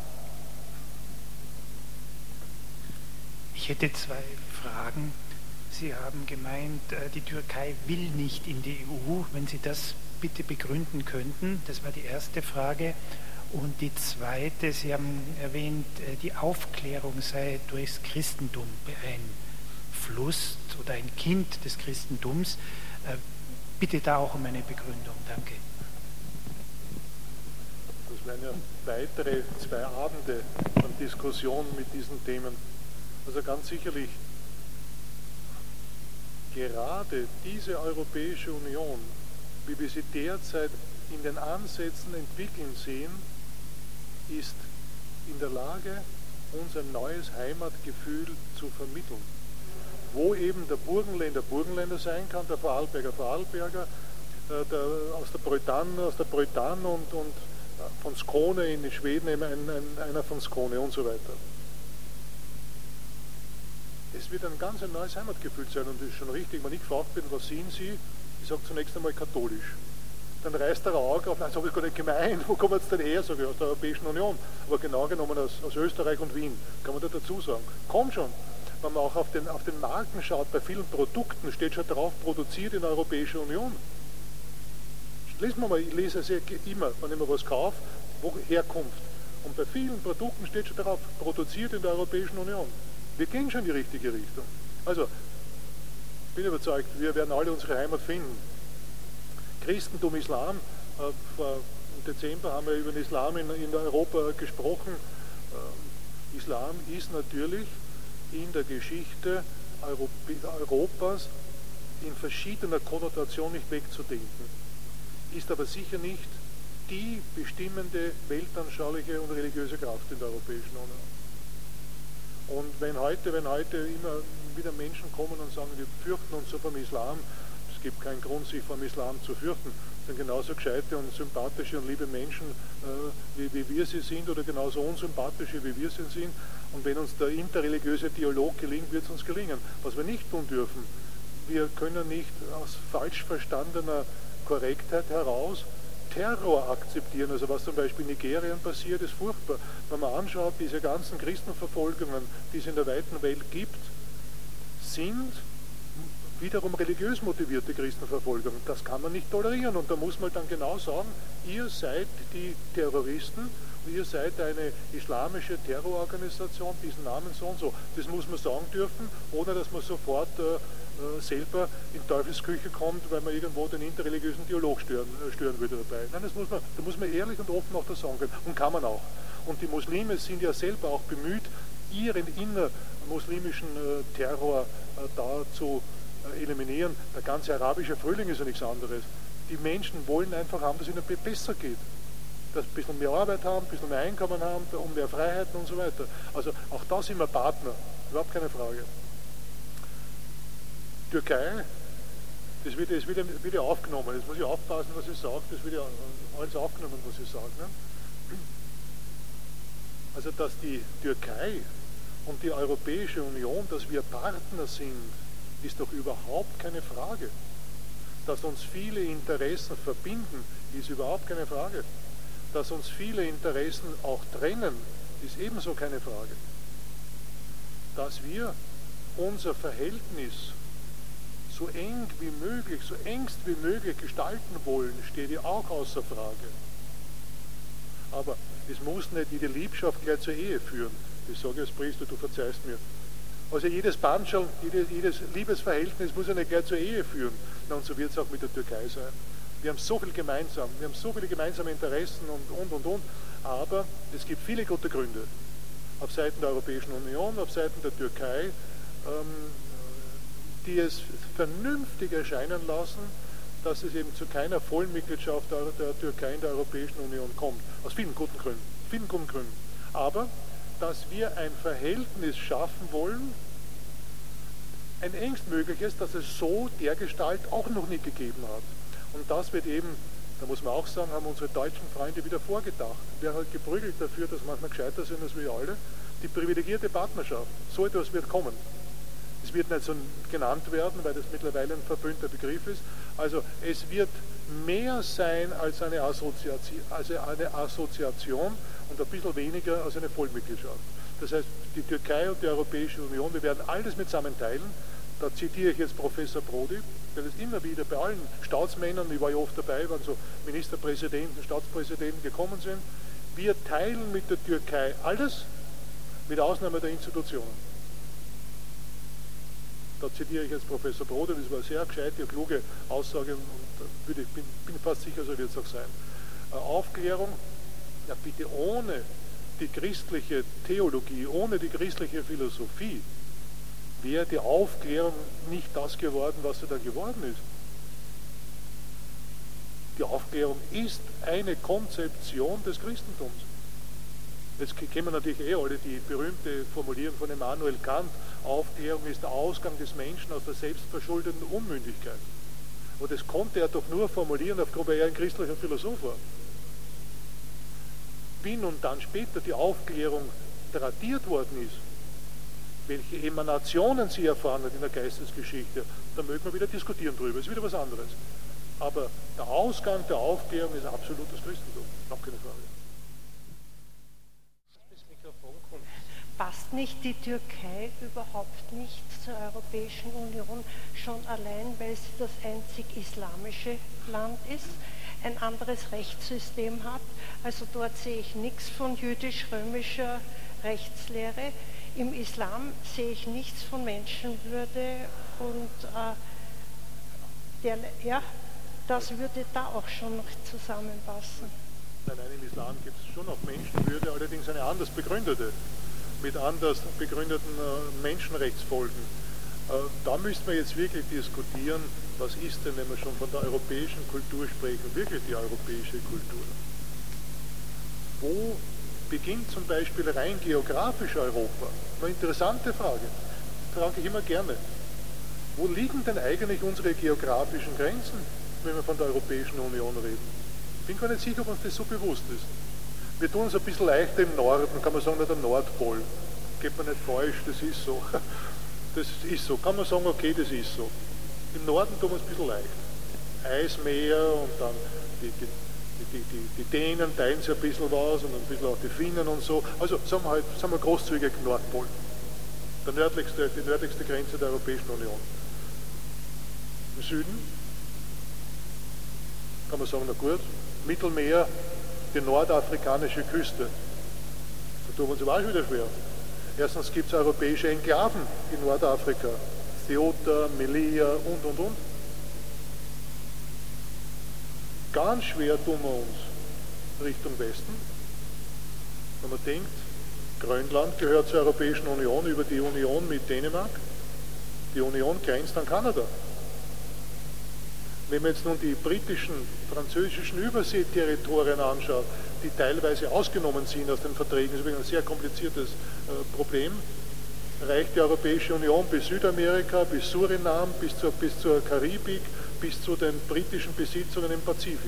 Ich hätte zwei Fragen. Sie haben gemeint, die Türkei will nicht in die E U. Wenn Sie das bitte begründen könnten, das war die erste Frage. Und die zweite, Sie haben erwähnt, die Aufklärung sei durchs Christentum beeinflusst oder ein Kind des Christentums. Bitte da auch um eine Begründung. Danke. Das wären ja weitere zwei Abende an Diskussion mit diesen Themen. Also ganz sicherlich, gerade diese Europäische Union, wie wir sie derzeit in den Ansätzen entwickeln sehen, ist in der Lage, uns ein neues Heimatgefühl zu vermitteln. Wo eben der Burgenländer Burgenländer sein kann, der Vorarlberger Vorarlberger, der, aus der Bretagne, aus der Bretagne und, und von Skåne in Schweden eben ein, ein, einer von Skåne und so weiter. Es wird ein ganz ein neues Heimatgefühl sein, und das ist schon richtig, wenn ich gefragt bin, was sind Sie? Ich sage zunächst einmal katholisch. Dann reißt der Auge auf, nein, das habe ich gar nicht gemeint, wo kommen Sie denn her? Sage ich, aus der Europäischen Union. Aber genau genommen aus, aus Österreich und Wien, kann man da dazu sagen. Kommt schon. Wenn man auch auf den, auf den Marken schaut, bei vielen Produkten steht schon drauf, produziert in der Europäischen Union. Lesen wir mal, ich lese es immer, wenn ich mir was kaufe, wo Herkunft. Und bei vielen Produkten steht schon drauf, produziert in der Europäischen Union. Wir gehen schon in die richtige Richtung. Also, ich bin überzeugt, wir werden alle unsere Heimat finden. Christentum, Islam, äh, vor Dezember haben wir über den Islam in, in Europa gesprochen. Ähm, Islam ist natürlich in der Geschichte Europas in verschiedener Konnotation nicht wegzudenken, ist aber sicher nicht die bestimmende weltanschauliche und religiöse Kraft in der Europäischen Union. Und wenn heute, wenn heute immer wieder Menschen kommen und sagen, wir fürchten uns so vom Islam, es gibt keinen Grund, sich vom Islam zu fürchten, sind genauso gescheite und sympathische und liebe Menschen, äh, wie, wie wir sie sind, oder genauso unsympathische, wie wir sie sind. Und wenn uns der interreligiöse Dialog gelingt, wird es uns gelingen. Was wir nicht tun dürfen, wir können nicht aus falsch verstandener Korrektheit heraus Terror akzeptieren. Also was zum Beispiel in Nigerien passiert, ist furchtbar. Wenn man anschaut, diese ganzen Christenverfolgungen, die es in der weiten Welt gibt, sind wiederum religiös motivierte Christenverfolgungen. Das kann man nicht tolerieren. Und da muss man dann genau sagen, ihr seid die Terroristen, ihr seid eine islamische Terrororganisation, diesen Namen so und so. Das muss man sagen dürfen, ohne dass man sofort äh, selber in Teufelsküche kommt, weil man irgendwo den interreligiösen Dialog stören, äh, stören würde dabei. Nein, das muss man, da muss man ehrlich und offen auch das sagen können. Und kann man auch. Und die Muslime sind ja selber auch bemüht, ihren innermuslimischen äh, Terror äh, da zu äh, eliminieren. Der ganze arabische Frühling ist ja nichts anderes. Die Menschen wollen einfach haben, dass es ihnen besser geht. Dass sie ein bisschen mehr Arbeit haben, ein bisschen mehr Einkommen haben, um mehr Freiheiten und so weiter. Also auch da sind wir Partner, überhaupt keine Frage. Türkei, das wird, das wird, wird ja aufgenommen, jetzt muss ich aufpassen, was ich sage, das wird ja alles aufgenommen, was ich sage. Ne? Also dass die Türkei und die Europäische Union, dass wir Partner sind, ist doch überhaupt keine Frage. Dass uns viele Interessen verbinden, ist überhaupt keine Frage. Dass uns viele Interessen auch trennen, ist ebenso keine Frage. Dass wir unser Verhältnis so eng wie möglich, so engst wie möglich gestalten wollen, steht ja auch außer Frage. Aber es muss nicht jede Liebschaft gleich zur Ehe führen. Das sage ich als Priester, du verzeihst mir. Also jedes Bandschal, jedes, jedes Liebesverhältnis muss ja nicht gleich zur Ehe führen. Na, und so wird es auch mit der Türkei sein. Wir haben so viel gemeinsam, wir haben so viele gemeinsame Interessen und, und, und, und. Aber es gibt viele gute Gründe. Auf Seiten der Europäischen Union, auf Seiten der Türkei, ähm, die es vernünftig erscheinen lassen, dass es eben zu keiner Vollmitgliedschaft der, der Türkei in der Europäischen Union kommt. Aus vielen guten Gründen. Vielen guten Gründen. Aber dass wir ein Verhältnis schaffen wollen, ein engstmögliches, das es so dergestalt auch noch nie gegeben hat. Und das wird eben, da muss man auch sagen, haben unsere deutschen Freunde wieder vorgedacht. Wer hat geprügelt dafür, dass manchmal gescheiter sind als wir alle? Die privilegierte Partnerschaft. So etwas wird kommen. Es wird nicht so genannt werden, weil das mittlerweile ein verpönter Begriff ist. Also es wird mehr sein als eine Assoziation, also eine Assoziation und ein bisschen weniger als eine Vollmitgliedschaft. Das heißt, die Türkei und die Europäische Union, wir werden alles mitsammen teilen. Da zitiere ich jetzt Professor Prodi, der das immer wieder bei allen Staatsmännern, ich war ja oft dabei, wenn so Ministerpräsidenten, Staatspräsidenten gekommen sind, wir teilen mit der Türkei alles, mit Ausnahme der Institutionen. Da zitiere ich jetzt Professor Prodi, das war eine sehr gescheite, kluge Aussage und würde, ich bin, bin fast sicher, so wird es auch sein. Aufklärung, ja bitte ohne die christliche Theologie, ohne die christliche Philosophie, wäre die Aufklärung nicht das geworden, was sie da geworden ist. Die Aufklärung ist eine Konzeption des Christentums. Jetzt kennen wir natürlich eh alle die berühmte Formulierung von Immanuel Kant, Aufklärung ist der Ausgang des Menschen aus der selbstverschuldeten Unmündigkeit. Und das konnte er doch nur formulieren, aufgrund weil er ein christlicher Philosoph war. Wie nun dann später die Aufklärung tradiert worden ist, welche Emanationen sie erfahren hat in der Geistesgeschichte, da mögen wir wieder diskutieren drüber, ist wieder was anderes. Aber der Ausgang der Aufklärung ist absolut das Christentum, noch keine Frage. Passt nicht die Türkei überhaupt nicht zur Europäischen Union, schon allein, weil sie das einzig islamische Land ist, ein anderes Rechtssystem hat? Also dort sehe ich nichts von jüdisch-römischer Rechtslehre. Im Islam sehe ich nichts von Menschenwürde und äh, der, ja, das würde da auch schon noch zusammenpassen. Nein, nein, im Islam gibt es schon auch Menschenwürde, allerdings eine anders begründete, mit anders begründeten äh, Menschenrechtsfolgen. Äh, da müssten wir jetzt wirklich diskutieren, was ist denn, wenn wir schon von der europäischen Kultur sprechen, wirklich die europäische Kultur. Wo beginnt zum Beispiel rein geografisch Europa? Eine interessante Frage, frage ich immer gerne. Wo liegen denn eigentlich unsere geografischen Grenzen, wenn wir von der Europäischen Union reden? Ich bin gar nicht sicher, ob uns das so bewusst ist. Wir tun uns ein bisschen leichter im Norden, kann man sagen, der Nordpol. Geht man nicht falsch, das ist so. Das ist so, kann man sagen, okay, das ist so. Im Norden tun wir es ein bisschen leicht. Eismeer und dann die, die, die, die, die Dänen teilen sich ein bisschen was und ein bisschen auch die Finnen und so. Also sagen wir halt, sagen wir großzügig Nordpol. Der nördlichste, die nördlichste Grenze der Europäischen Union. Im Süden kann man sagen, na gut, Mittelmeer, die nordafrikanische Küste. Da tun wir uns aber auch wieder schwer. Erstens gibt es europäische Enklaven in Nordafrika. Ceuta, Melilla und, und, und. Ganz schwer tun wir uns Richtung Westen. Wenn man denkt, Grönland gehört zur Europäischen Union über die Union mit Dänemark. Die Union grenzt an Kanada. Wenn man jetzt nun die britischen, französischen Überseeterritorien anschaut, die teilweise ausgenommen sind aus den Verträgen, das ist übrigens ein sehr kompliziertes äh, Problem, reicht die Europäische Union bis Südamerika, bis Surinam, bis zur, bis zur Karibik, bis zu den britischen Besitzungen im Pazifik.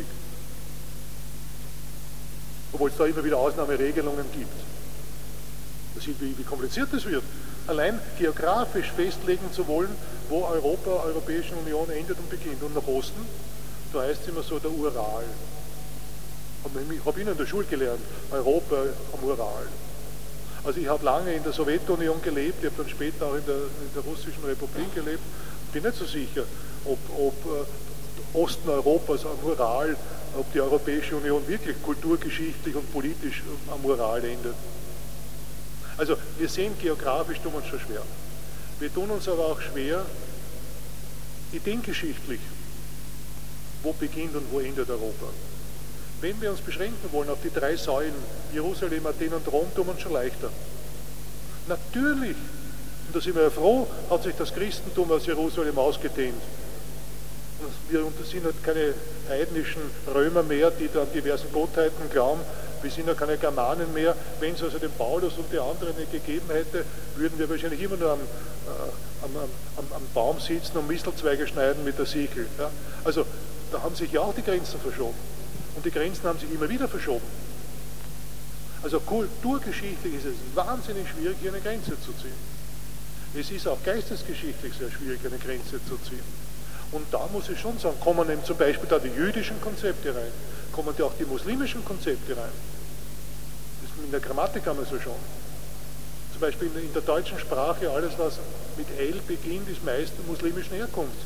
Obwohl es da immer wieder Ausnahmeregelungen gibt. Man sieht, wie, wie kompliziert das wird. Allein geografisch festlegen zu wollen, wo Europa, Europäische Union endet und beginnt. Und nach Osten, da heißt es immer so der Ural. Habe hab ich in der Schule gelernt, Europa am Ural. Also ich habe lange in der Sowjetunion gelebt, ich habe dann später auch in der, in der Russischen Republik gelebt. Bin nicht so sicher, ob, ob äh, Osten Europas am Ural, ob die Europäische Union wirklich kulturgeschichtlich und politisch am Ural endet. Also wir sehen, geografisch tun wir uns schon schwer. Wir tun uns aber auch schwer, ideengeschichtlich, wo beginnt und wo endet Europa. Wenn wir uns beschränken wollen auf die drei Säulen, Jerusalem, Athen und Rom, tun wir uns schon leichter. Natürlich, und da sind wir ja froh, hat sich das Christentum aus Jerusalem ausgedehnt. Wir sind halt keine heidnischen Römer mehr, die da an diversen Gottheiten glauben. Wir sind ja keine Germanen mehr. Wenn es also den Paulus und die anderen nicht gegeben hätte, würden wir wahrscheinlich immer nur am, äh, am, am, am Baum sitzen und Mistelzweige schneiden mit der Sichel. Ja? Also da haben sich ja auch die Grenzen verschoben. Und die Grenzen haben sich immer wieder verschoben. Also kulturgeschichtlich ist es wahnsinnig schwierig, hier eine Grenze zu ziehen. Es ist auch geistesgeschichtlich sehr schwierig, eine Grenze zu ziehen. Und da muss ich schon sagen, kommen eben zum Beispiel da die jüdischen Konzepte rein, kommen da auch die muslimischen Konzepte rein. Das in der Grammatik haben wir so schon. Zum Beispiel in der deutschen Sprache, alles was mit L beginnt, ist meist muslimischen Herkunft.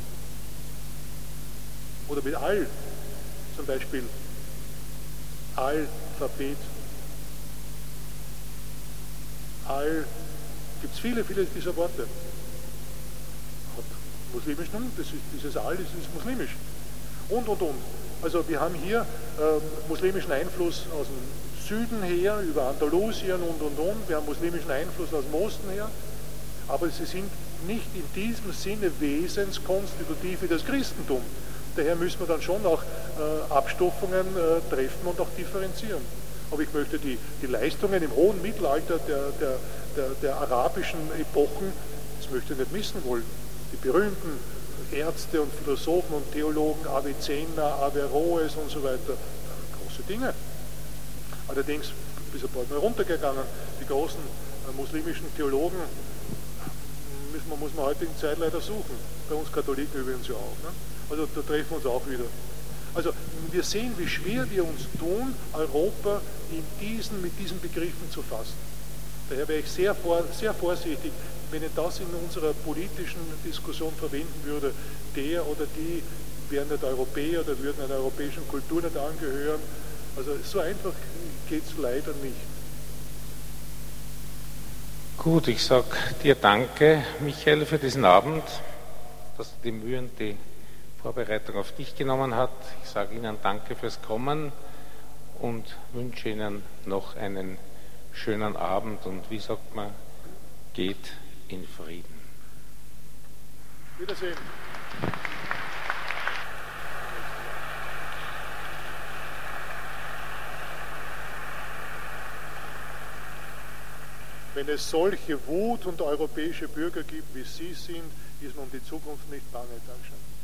Oder mit Al, zum Beispiel Alphabet. Al, gibt es viele, viele dieser Worte. Muslimisch, nun, das ist, dieses Al ist, ist muslimisch. Und, und, und. Also wir haben hier ähm, muslimischen Einfluss aus dem Süden her, über Andalusien und, und, und. Wir haben muslimischen Einfluss aus dem Osten her. Aber sie sind nicht in diesem Sinne wesenskonstitutiv wie das Christentum. Daher müssen wir dann schon auch äh, Abstufungen äh, treffen und auch differenzieren. Aber ich möchte die, die Leistungen im hohen Mittelalter der, der, der, der arabischen Epochen, das möchte ich nicht missen wollen. Die berühmten Ärzte und Philosophen und Theologen, Avicenna, Averroes und so weiter, große Dinge. Allerdings ist er bald mal runtergegangen. Die großen äh, muslimischen Theologen müssen wir, muss man heute in Zeit leider suchen. Bei uns Katholiken übrigens ja auch. Ne? Also da treffen wir uns auch wieder. Also wir sehen, wie schwer wir uns tun, Europa in diesen, mit diesen Begriffen zu fassen. Daher wäre ich sehr, vor, sehr vorsichtig, wenn ich das in unserer politischen Diskussion verwenden würde. Der oder die wären nicht Europäer oder würden einer europäischen Kultur nicht angehören. Also so einfach geht es leider nicht. Gut, ich sage dir danke, Michael, für diesen Abend, dass du die Mühe und die Vorbereitung auf dich genommen hast. Ich sage Ihnen danke fürs Kommen und wünsche Ihnen noch einen schönen Abend und wie sagt man, geht in Frieden. Wiedersehen. Wenn es solche Wut und europäische Bürger gibt, wie Sie sind, ist mir um die Zukunft nicht bange. Dankeschön.